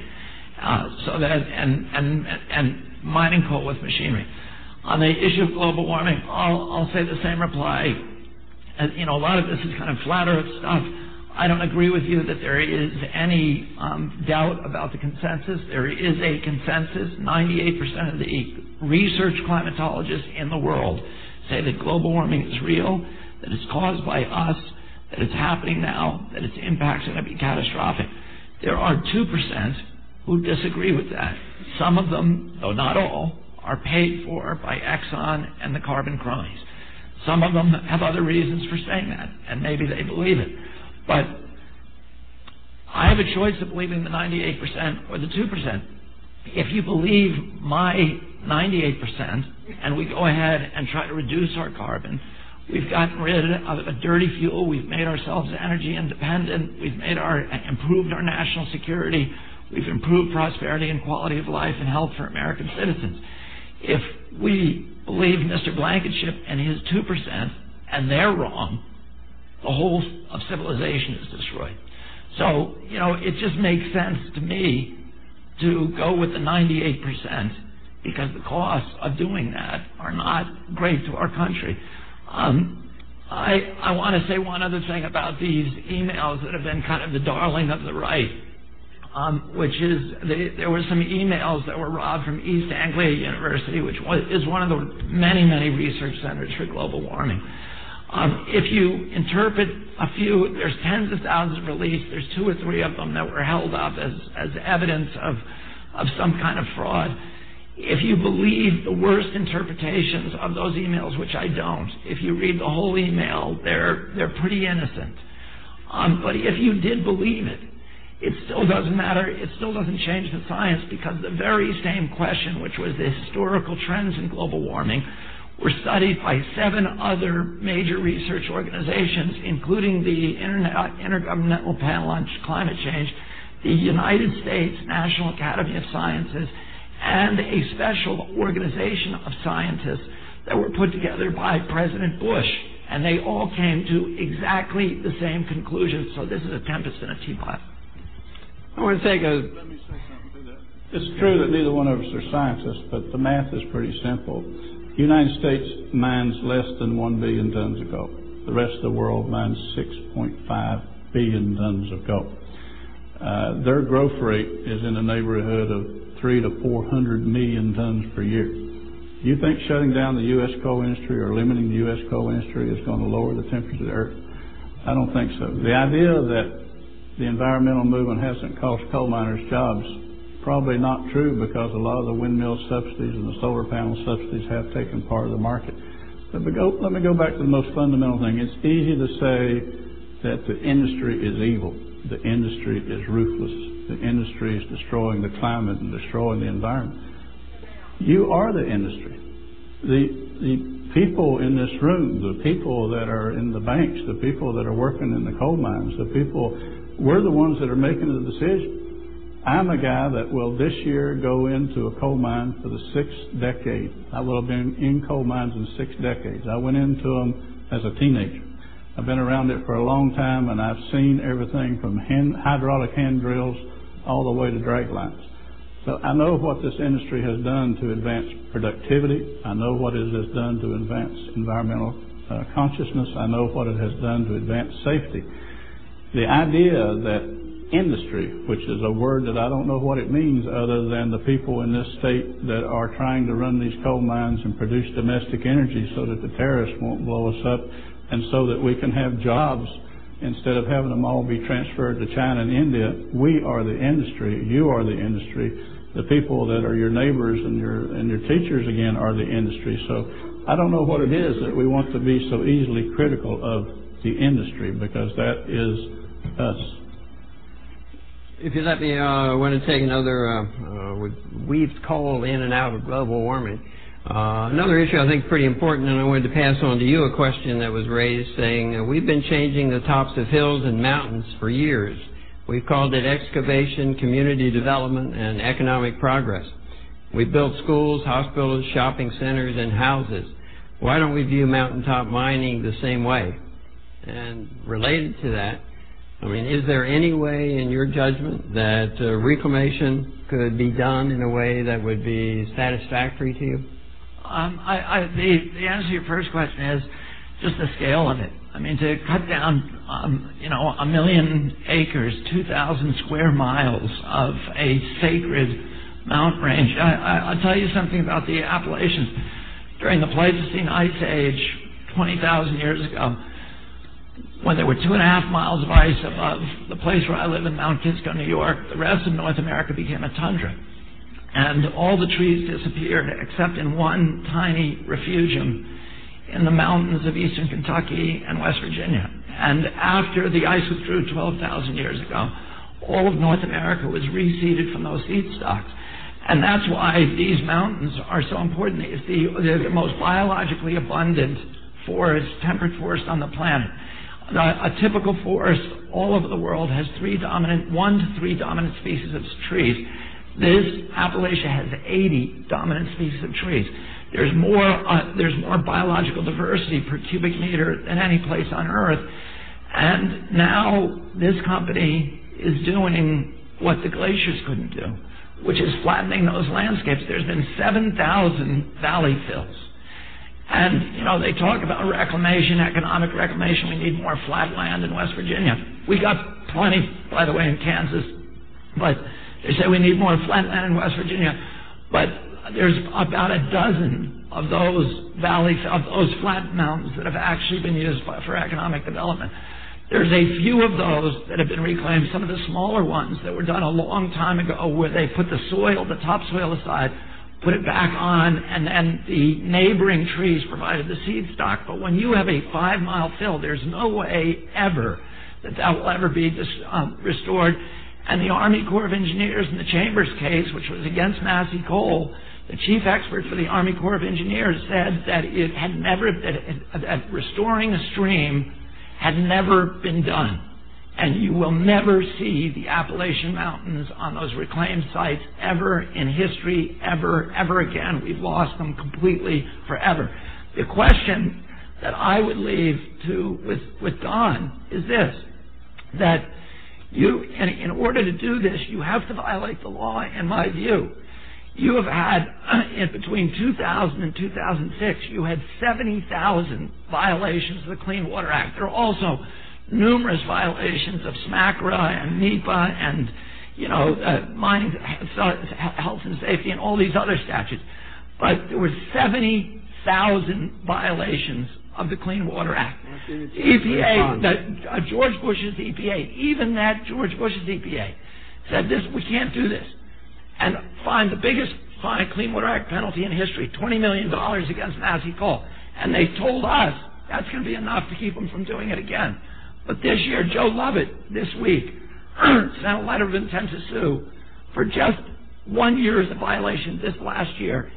and mining coal with machinery. On the issue of global warming, I'll say the same reply. A lot of this is kind of flat earth stuff. I don't agree with you that there is any doubt about the consensus. There is a consensus. 98% of the research climatologists in the world say that global warming is real, that it's caused by us, that it's happening now, that its impacts are going to be catastrophic. There are 2% who disagree with that. Some of them, though not all, are paid for by Exxon and the carbon cronies. Some of them have other reasons for saying that, and maybe they believe it. But I have a choice of believing the 98% or the 2%. If you believe my 98% and we go ahead and try to reduce our carbon, we've gotten rid of a dirty fuel, we've made ourselves energy independent, we've improved our national security, we've improved prosperity and quality of life and health for American citizens. If we believe Mr. Blankenship and his 2% and they're wrong, the whole of civilization is destroyed. So, it just makes sense to me to go with the 98% because the costs of doing that are not great to our country. I want to say one other thing about these emails that have been kind of the darling of the right, which is there were some emails that were robbed from East Anglia University, which is one of the many, many research centers for global warming. If you interpret a few, there's tens of thousands released. There's 2 or 3 of them that were held up as evidence of some kind of fraud. If you believe the worst interpretations of those emails, which I don't, if you read the whole email, they're pretty innocent. But if you did believe it, it still doesn't matter. It still doesn't change the science, because the very same question, which was the historical trends in global warming, were studied by 7 other major research organizations, including the Intergovernmental Panel on Climate Change, the United States National Academy of Sciences, and a special organization of scientists that were put together by President Bush. And they all came to exactly the same conclusions. So this is a tempest in a teapot. I want to take Let me say something to that. It's true that neither one of us are scientists, but the math is pretty simple. The United States mines less than 1 billion tons of gold. The rest of the world mines 6.5 billion tons of gold. Their growth rate is in the neighborhood of 300 to 400 million tons per year. You think shutting down the U.S. coal industry or limiting the U.S. coal industry is going to lower the temperature of the Earth? I don't think so. The idea that the environmental movement hasn't cost coal miners jobs, probably not true, because a lot of the windmill subsidies and the solar panel subsidies have taken part of the market. But let me go back to the most fundamental thing. It's easy to say that the industry is evil. The industry is ruthless. The industry is destroying the climate and destroying the environment. You are the industry. The people in this room, the people that are in the banks, the people that are working in the coal mines, we're the ones that are making the decision. I'm a guy that will this year go into a coal mine for the 6th decade. I will have been in coal mines in 6 decades. I went into them as a teenager. I've been around it for a long time, and I've seen everything from hydraulic hand drills all the way to drag lines. So I know what this industry has done to advance productivity. I know what it has done to advance environmental consciousness. I know what it has done to advance safety. The idea that industry, which is a word that I don't know what it means other than the people in this state that are trying to run these coal mines and produce domestic energy so that the terrorists won't blow us up and so that we can have jobs instead of having them all be transferred to China and India. We are the industry. You are the industry. The people that are your neighbors and your teachers, again, are the industry. So I don't know what it is that we want to be so easily critical of the industry, because that is us. If you let me, I want to take another, we've coal in and out of global warming. Another issue I think is pretty important, and I wanted to pass on to you a question that was raised saying, we've been changing the tops of hills and mountains for years. We've called it excavation, community development, and economic progress. We've built schools, hospitals, shopping centers, and houses. Why don't we view mountaintop mining the same way? And related to that, I mean, is there any way, in your judgment, that reclamation could be done in a way that would be satisfactory to you? The answer to your first question is just the scale of it. I mean, to cut down, 1 million acres, 2,000 square miles of a sacred mountain range. I'll tell you something about the Appalachians. During the Pleistocene Ice Age, 20,000 years ago, when there were 2.5 miles of ice above the place where I live in Mount Kisco, New York, the rest of North America became a tundra. And all the trees disappeared except in one tiny refugium in the mountains of eastern Kentucky and West Virginia. And after the ice withdrew 12,000 years ago, all of North America was reseeded from those seed stocks. And that's why these mountains are so important. It's the most biologically abundant forest, temperate forest on the planet. A typical forest all over the world has 1 to 3 dominant species of trees. This Appalachia has 80 dominant species of trees. There's more biological diversity per cubic meter than any place on Earth. And now this company is doing what the glaciers couldn't do, which is flattening those landscapes. There's been 7,000 valley fills. And, they talk about reclamation, economic reclamation. We need more flat land in West Virginia. We got plenty, by the way, in Kansas. But they say we need more flat land in West Virginia. But there's about a dozen of those flat mountains that have actually been used for economic development. There's a few of those that have been reclaimed. Some of the smaller ones that were done a long time ago where they put the topsoil aside, put it back on, and then the neighboring trees provided the seed stock. But when you have a 5-mile fill, there's no way ever that will ever be restored. And the Army Corps of Engineers in the Chambers case, which was against Massey Coal, the chief expert for the Army Corps of Engineers said that that restoring a stream had never been done. And you will never see the Appalachian Mountains on those reclaimed sites ever in history, ever again. We've lost them completely forever. The question that I would leave with Don is this, that in order to do this, you have to violate the law, in my view. You have had, between 2000 and 2006, you had 70,000 violations of the Clean Water Act. There are also numerous violations of SMACRA and NEPA and, mining, health and safety and all these other statutes. But there were 70,000 violations of the Clean Water Act. The EPA, George Bush's EPA, even that George Bush's EPA said this, we can't do this. And find the biggest Clean Water Act penalty in history, $20 million against Massey Coal. And they told us that's going to be enough to keep them from doing it again. But this year, Joe Lovett, this week, sent a letter of intent to sue for just 1 year's violation this last year,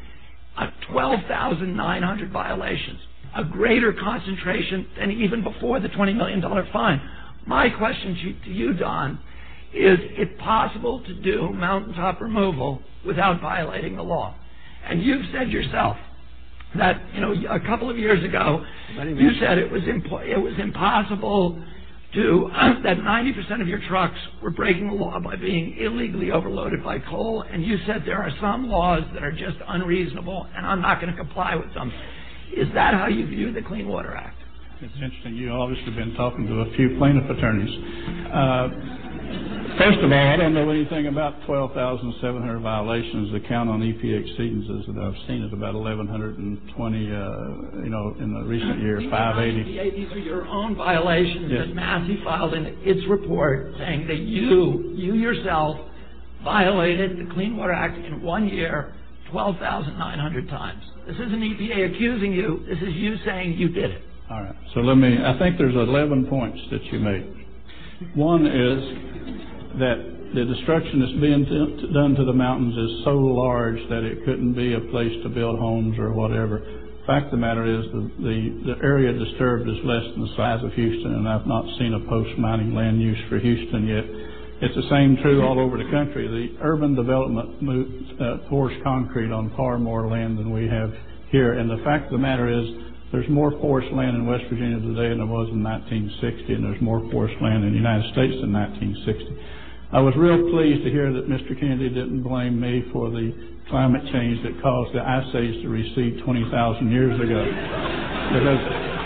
12,900 violations, a greater concentration than even before the $20 million fine. My question to you, Don, is it possible to do mountaintop removal without violating the law? And you've said yourself that, a couple of years ago, you said it was impossible that 90% of your trucks were breaking the law by being illegally overloaded by coal, and you said there are some laws that are just unreasonable, and I'm not going to comply with them. Is that how you view the Clean Water Act? It's interesting. You've obviously been talking to a few plaintiff attorneys. First of all, I don't know anything about 12,700 violations. The count on EPA exceedances that I've seen is about 1,120, in the recent years, 580. EPA, these are your own violations that Massey filed in its report saying that you yourself violated the Clean Water Act in 1 year 12,900 times. This isn't EPA accusing you. This is you saying you did it. All right. So I think there's 11 points that you made. One is that the destruction that's being done to the mountains is so large that it couldn't be a place to build homes or whatever. The fact of the matter is the area disturbed is less than the size of Houston, and I've not seen a post-mining land use for Houston yet. It's the same true all over the country. The urban development pours concrete on far more land than we have here, and the fact of the matter is there's more forest land in West Virginia today than there was in 1960, and there's more forest land in the United States than 1960. I was real pleased to hear that Mr. Kennedy didn't blame me for the climate change that caused the ice age to recede 20,000 years ago. Because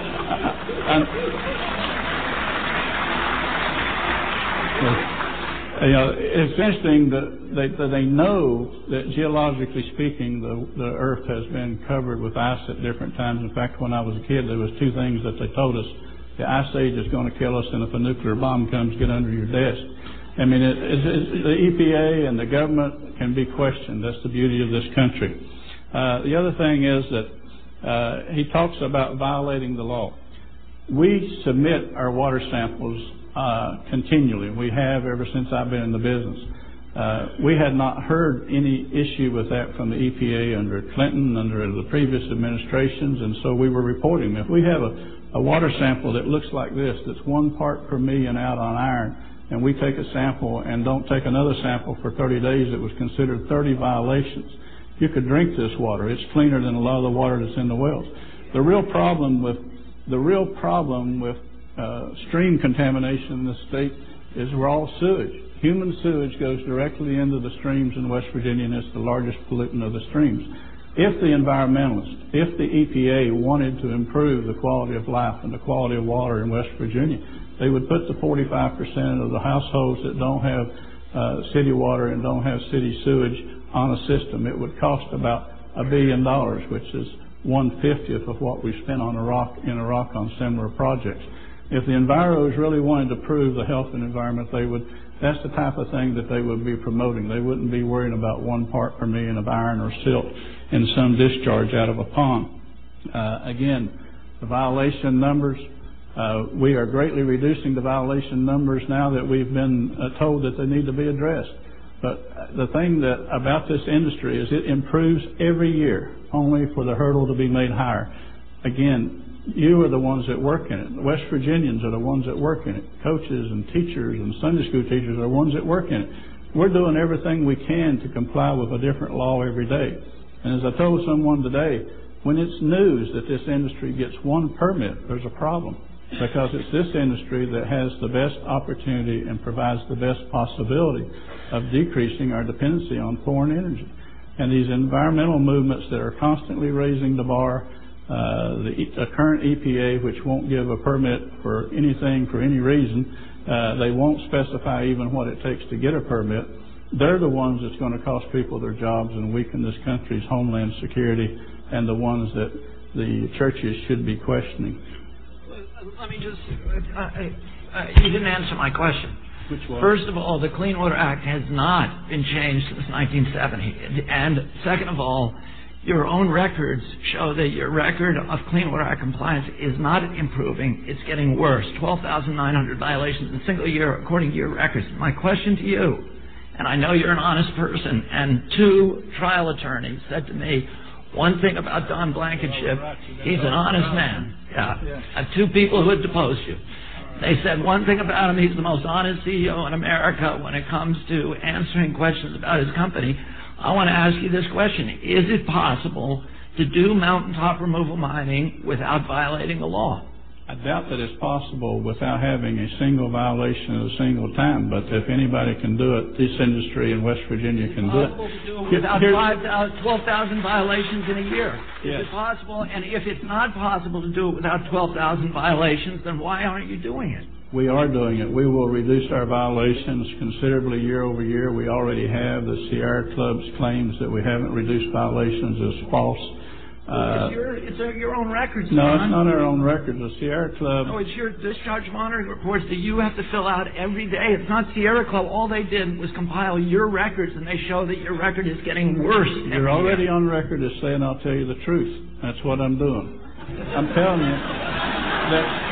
it's interesting that they know that geologically speaking, the Earth has been covered with ice at different times. In fact, when I was a kid, there was two things that they told us: the ice age is going to kill us, and if a nuclear bomb comes, get under your desk. I mean, the EPA and the government can be questioned. That's the beauty of this country. The other thing is that he talks about violating the law. We submit our water samples continually. We have ever since I've been in the business. We had not heard any issue with that from the EPA under Clinton, under the previous administrations, and so we were reporting. If we have a water sample that looks like this, that's 1 part per million out on iron, and we take a sample and don't take another sample for 30 days, it was considered 30 violations. You could drink this water. It's cleaner than a lot of the water that's in the wells. The real problem with stream contamination in the state is raw sewage. Human sewage goes directly into the streams in West Virginia, and it's the largest pollutant of the streams. If the environmentalists, if the EPA wanted to improve the quality of life and the quality of water in West Virginia, they would put the 45% of the households that don't have city water and don't have city sewage on a system. It would cost about $1 billion, which is 1/50 of what we spent in Iraq on similar projects. If the enviros really wanted to prove the health and environment, that's the type of thing that they would be promoting. They wouldn't be worrying about 1 part per million of iron or silt in some discharge out of a pond. Again, the violation numbers, we are greatly reducing the violation numbers now that we've been told that they need to be addressed. But the thing about this industry is it improves every year, only for the hurdle to be made higher. Again, you are the ones that work in it. The West Virginians are the ones that work in it. Coaches and teachers and Sunday school teachers are the ones that work in it. We're doing everything we can to comply with a different law every day. And as I told someone today, when it's news that this industry gets 1 permit, there's a problem. Because it's this industry that has the best opportunity and provides the best possibility of decreasing our dependency on foreign energy. And these environmental movements that are constantly raising the bar, the current EPA, which won't give a permit for anything for any reason, they won't specify even what it takes to get a permit. They're the ones that's going to cost people their jobs and weaken this country's homeland security, and the ones that the churches should be questioning. Let me just, you didn't answer my question. Which one? First of all, the Clean Water Act has not been changed since 1970. And second of all, Your own records show that your record of Clean Water Act compliance is not improving. It's getting worse. 12,900 violations in a single year, according to your records. My question to you, and I know you're an honest person, and 2 trial attorneys said to me, one thing about Don Blankenship, he's an honest man. Yeah. I have 2 people who had deposed you. They said one thing about him, he's the most honest CEO in America when it comes to answering questions about his company. I want to ask you this question. Is it possible to do mountaintop removal mining without violating the law? I doubt that it's possible without having a single violation at a single time, but if anybody can do it, this industry in West Virginia can do it. Is it possible to do it without 12,000 violations in a year? Yes. Is it possible? And if it's not possible to do it without 12,000 violations, then why aren't you doing it? We are doing it. We will reduce our violations considerably year over year. We already have. The Sierra Club's claims that we haven't reduced violations is false. It's your own records, No, John. it's not our own records. The Sierra Club... No, it's your discharge monitoring reports that you have to fill out every day. It's not Sierra Club. All they did was compile your records, and they show that your record is getting worse. You're already on record as saying I'll tell you the truth. That's what I'm doing. I'm telling you that...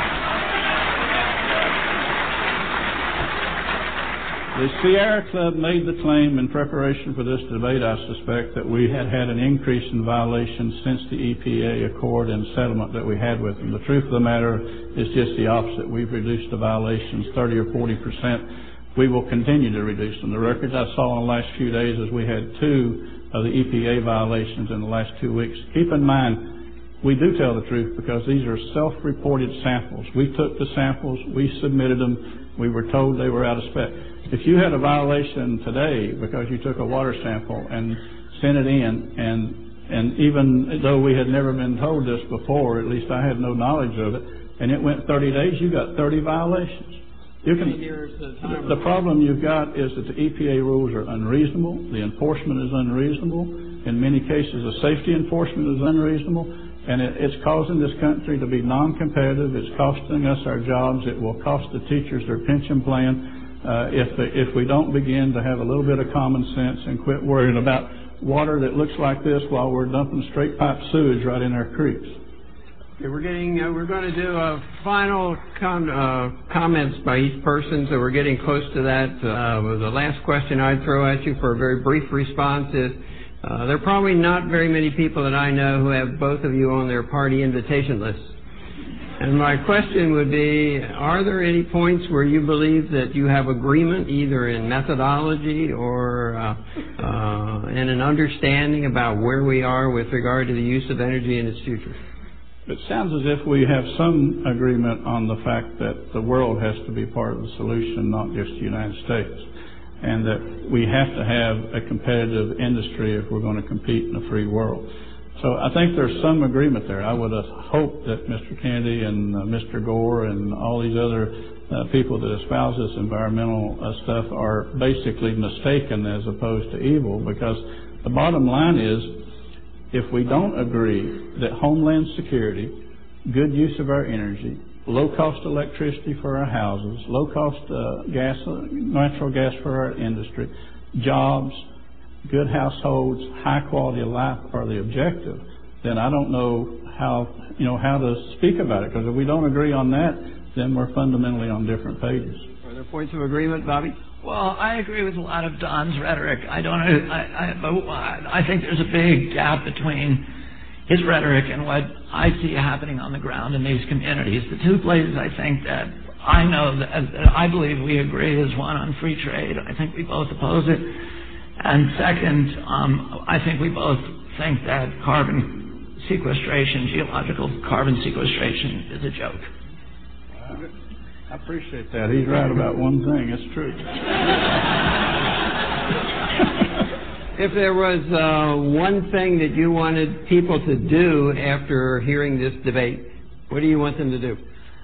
The Sierra Club made the claim in preparation for this debate, I suspect, that we had an increase in violations since the EPA accord and settlement that we had with them. The truth of the matter is just the opposite. We've reduced the violations 30 or 40%. We will continue to reduce them. The records I saw in the last few days is we had 2 of the EPA violations in the last 2 weeks. Keep in mind, we do tell the truth because these are self-reported samples. We took the samples, we submitted them, we were told they were out of spec. If you had a violation today because you took a water sample and sent it in, and even though we had never been told this before, at least I had no knowledge of it, and it went 30 days, you got 30 violations. The problem you've got is that the EPA rules are unreasonable, the enforcement is unreasonable, in many cases the safety enforcement is unreasonable, and it's causing this country to be non-competitive. It's costing us our jobs. It will cost the teachers their pension plan. If we don't begin to have a little bit of common sense and quit worrying about water that looks like this while we're dumping straight pipe sewage right in our creeks. Okay, we're going to do final comments by each person, so we're getting close to that. The last question I'd throw at you for a very brief response is, there are probably not very many people that I know who have both of you on their party invitation list. And my question would be, are there any points where you believe that you have agreement, either in methodology or in an understanding about where we are with regard to the use of energy in its future? It sounds as if we have some agreement on the fact that the world has to be part of the solution, not just the United States, and that we have to have a competitive industry if we're going to compete in a free world. So I think there's some agreement there. I would hope that Mr. Kennedy and Mr. Gore and all these other people that espouse this environmental stuff are basically mistaken as opposed to evil, because the bottom line is, if we don't agree that homeland security, good use of our energy, low-cost electricity for our houses, low-cost natural gas for our industry, jobs, good households, high quality of life are the objective, then I don't know how to speak about it, because if we don't agree on that, then we're fundamentally on different pages. Are there points of agreement, Bobby? Well, I agree with a lot of Don's rhetoric. I think there's a big gap between his rhetoric and what I see happening on the ground in these communities. The 2 places I think that I know that I believe we agree is, one, on free trade. I think we both oppose it. And second, I think we both think that carbon sequestration, geological carbon sequestration, is a joke. I appreciate that. He's right about one thing. It's true. If there was one thing that you wanted people to do after hearing this debate, what do you want them to do?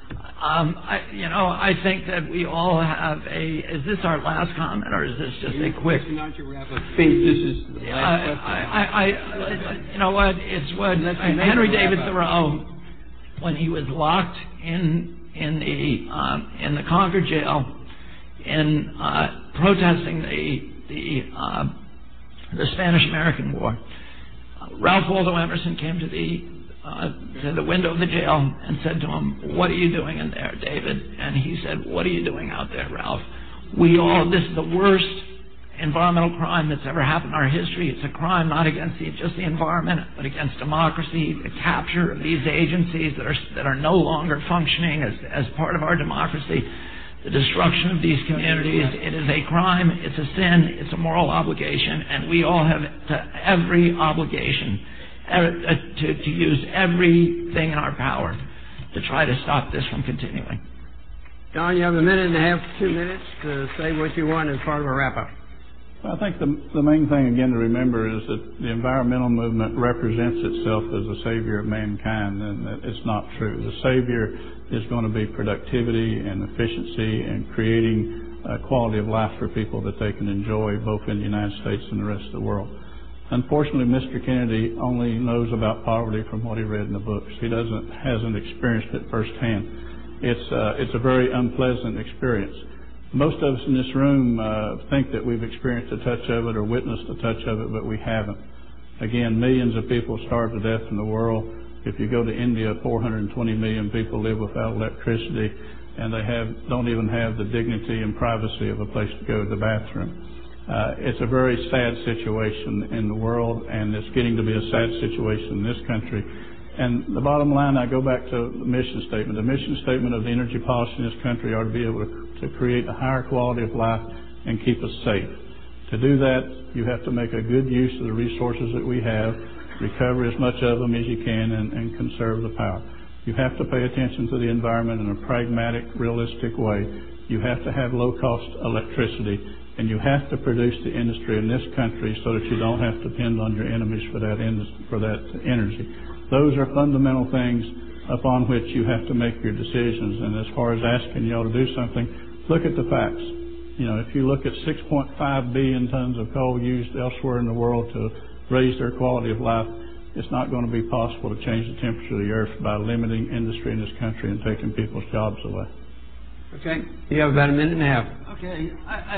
I think that we all have is this our last comment, or is this just a quick? Not your wrap-up speech. This is the last question. You know what? It's what Henry David Thoreau, when he was locked in the Concord jail, in protesting the Spanish-American War. Ralph Waldo Emerson came to the window of the jail and said to him, "What are you doing in there, David?" And he said, "What are you doing out there, Ralph? This is the worst environmental crime that's ever happened in our history. It's a crime not against just the environment, but against democracy, the capture of these agencies that are no longer functioning as part of our democracy, the destruction of these communities. It is a crime, it's a sin, it's a moral obligation, and we all have every obligation to use everything in our power to try to stop this from continuing." Don, you have a minute and a half, 2 minutes to say what you want as part of a wrap-up. I think the main thing, again, to remember is that the environmental movement represents itself as a savior of mankind, and that it's not true. The savior is going to be productivity and efficiency and creating a quality of life for people that they can enjoy both in the United States and the rest of the world. Unfortunately, Mr. Kennedy only knows about poverty from what he read in the books. He hasn't experienced it firsthand. It's a very unpleasant experience. Most of us in this room think that we've experienced a touch of it or witnessed a touch of it, but we haven't. Again, millions of people starve to death in the world. If you go to India, 420 million people live without electricity, and they don't even have the dignity and privacy of a place to go to the bathroom. It's a very sad situation in the world, and it's getting to be a sad situation in this country. And the bottom line, I go back to the mission statement. The mission statement of the energy policy in this country ought to be able to create a higher quality of life and keep us safe. To do that, you have to make a good use of the resources that we have, recover as much of them as you can, and conserve the power. You have to pay attention to the environment in a pragmatic, realistic way. You have to have low-cost electricity, and you have to produce the industry in this country so that you don't have to depend on your enemies for that energy. Those are fundamental things upon which you have to make your decisions. And as far as asking you all to do something, look at the facts. If you look at 6.5 billion tons of coal used elsewhere in the world to raise their quality of life, it's not going to be possible to change the temperature of the earth by limiting industry in this country and taking people's jobs away. Okay. You have about a minute and a half. Okay.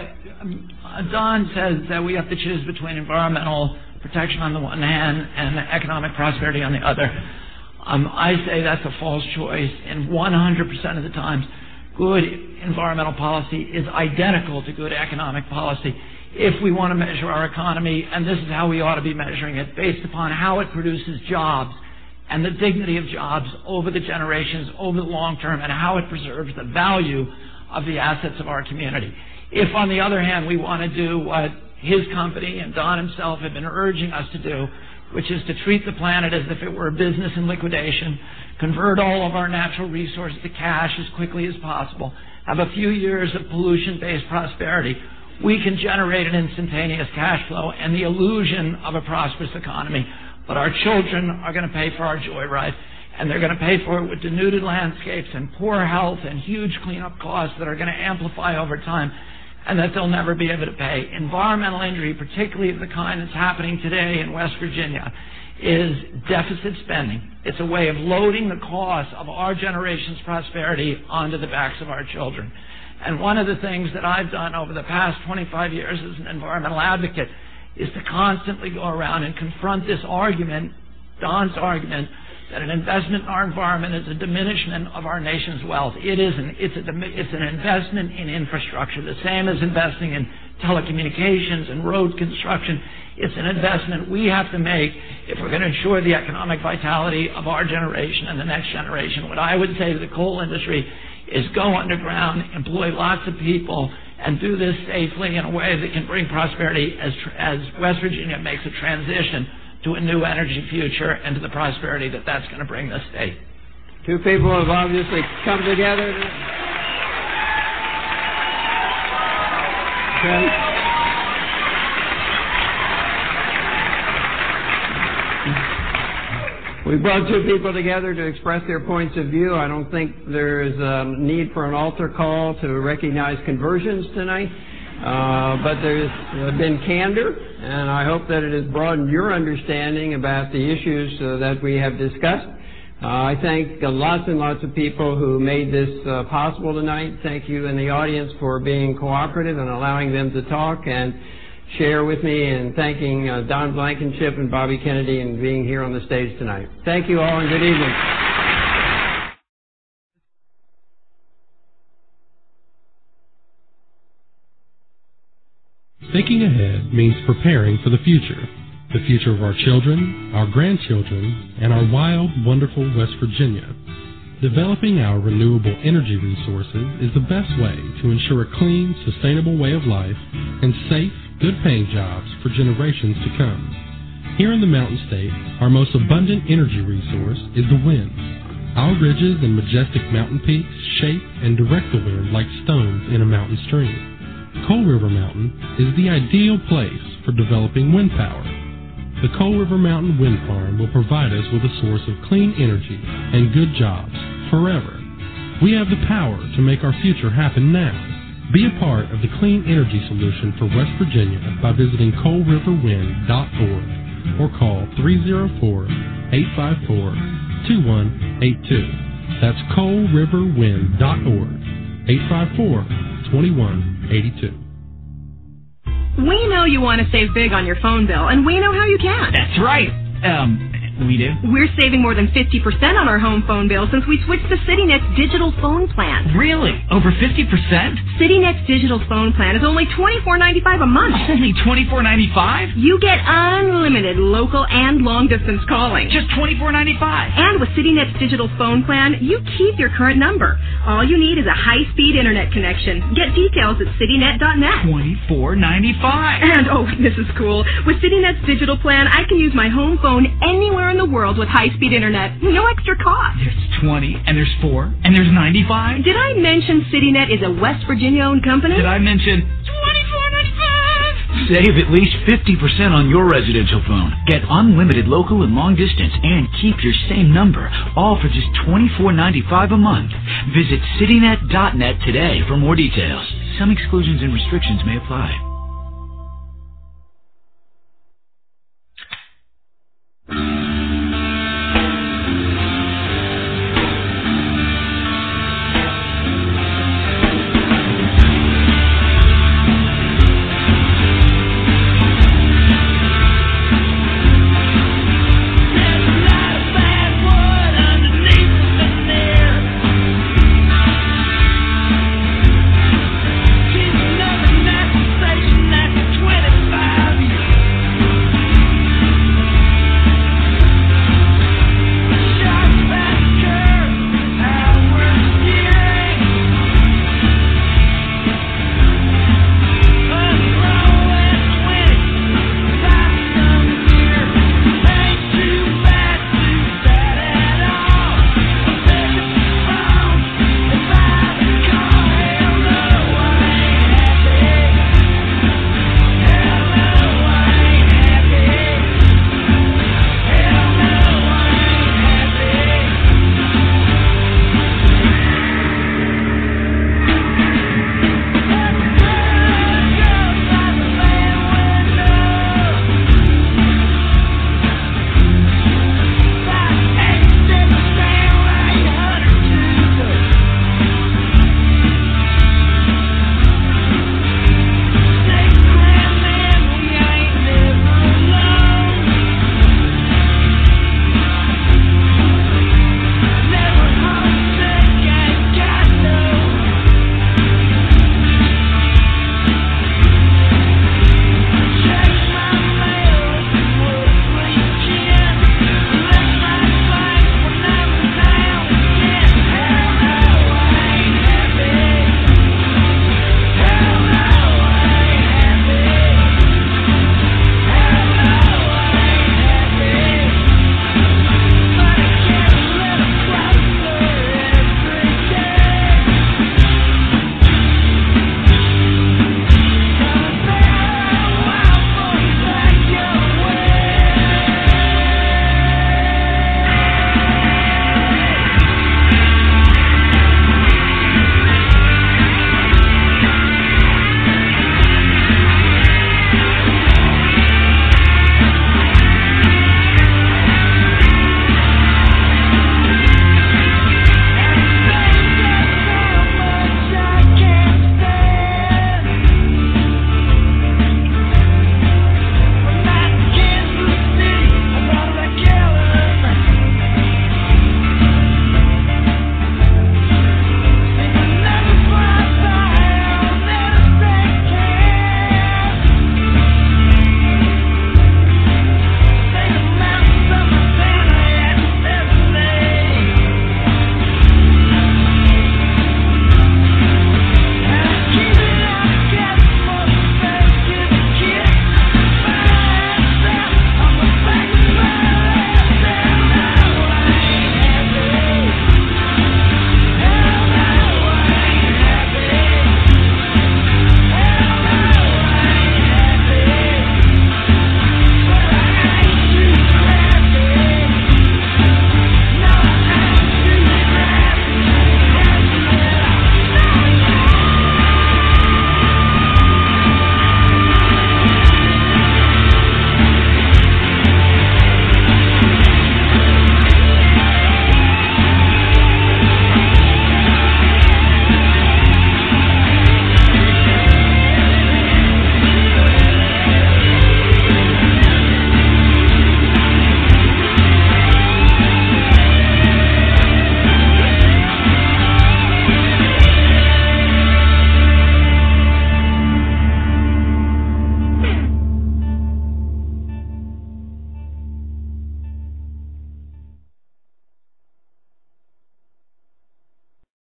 Don says that we have to choose between environmental protection on the one hand and economic prosperity on the other. I say that's a false choice. And 100% of the times, good environmental policy is identical to good economic policy. If we want to measure our economy, and this is how we ought to be measuring it, based upon how it produces jobs and the dignity of jobs over the generations, over the long term, and how it preserves the value of the assets of our community. If, on the other hand, we want to do what his company and Don himself have been urging us to do, which is to treat the planet as if it were a business in liquidation, convert all of our natural resources to cash as quickly as possible, have a few years of pollution-based prosperity, we can generate an instantaneous cash flow and the illusion of a prosperous economy. But our children are going to pay for our joyride, and they're going to pay for it with denuded landscapes and poor health and huge cleanup costs that are going to amplify over time, and that they'll never be able to pay. Environmental injury, particularly of the kind that's happening today in West Virginia, is deficit spending. It's a way of loading the cost of our generation's prosperity onto the backs of our children. And one of the things that I've done over the past 25 years as an environmental advocate is to constantly go around and confront this argument, Don's argument, that an investment in our environment is a diminishment of our nation's wealth. It isn't. It's an investment in infrastructure, the same as investing in telecommunications and road construction. It's an investment we have to make if we're going to ensure the economic vitality of our generation and the next generation. What I would say to the coal industry is go underground, employ lots of people, and do this safely in a way that can bring prosperity as West Virginia makes a transition to a new energy future and to the prosperity that that's going to bring this state. Two people have obviously come together. Okay. We brought two people together to express their points of view. I don't think there is a need for an altar call to recognize conversions tonight. But there's been candor, and I hope that it has broadened your understanding about the issues that we have discussed. I thank lots and lots of people who made this possible tonight. Thank you in the audience for being cooperative and allowing them to talk and share with me in thanking Don Blankenship and Bobby Kennedy and being here on the stage tonight. Thank you all and good evening. Thinking ahead means preparing for the future of our children, our grandchildren, and our wild, wonderful West Virginia. Developing our renewable energy resources is the best way to ensure a clean, sustainable way of life and safe, good-paying jobs for generations to come. Here in the Mountain State, our most abundant energy resource is the wind. Our ridges and majestic mountain peaks shape and direct the wind like stones in a mountain stream. Coal River Mountain is the ideal place for developing wind power. The Coal River Mountain Wind Farm will provide us with a source of clean energy and good jobs forever. We have the power to make our future happen now. Be a part of the clean energy solution for West Virginia by visiting coalriverwind.org or call 304-854-2182. That's coalriverwind.org, 854-2182. We know you want to save big on your phone bill, and we know how you can. That's right. We do? We're saving more than 50% on our home phone bill since we switched to CityNet's digital phone plan. Really? Over 50%? CityNet's digital phone plan is only $24.95 a month. Only $24.95? You get unlimited local and long-distance calling. Just $24.95? And with CityNet's digital phone plan, you keep your current number. All you need is a high-speed internet connection. Get details at citynet.net. $24.95? And, oh, this is cool. With CityNet's digital plan, I can use my home phone anywhere in the world with high-speed internet. No extra cost. There's 20, and there's 4, and there's 95. Did I mention CityNet is a West Virginia-owned company? Did I mention $24.95? Save at least 50% on your residential phone. Get unlimited local and long distance and keep your same number, all for just $24.95 a month. Visit citynet.net today for more details. Some exclusions and restrictions may apply.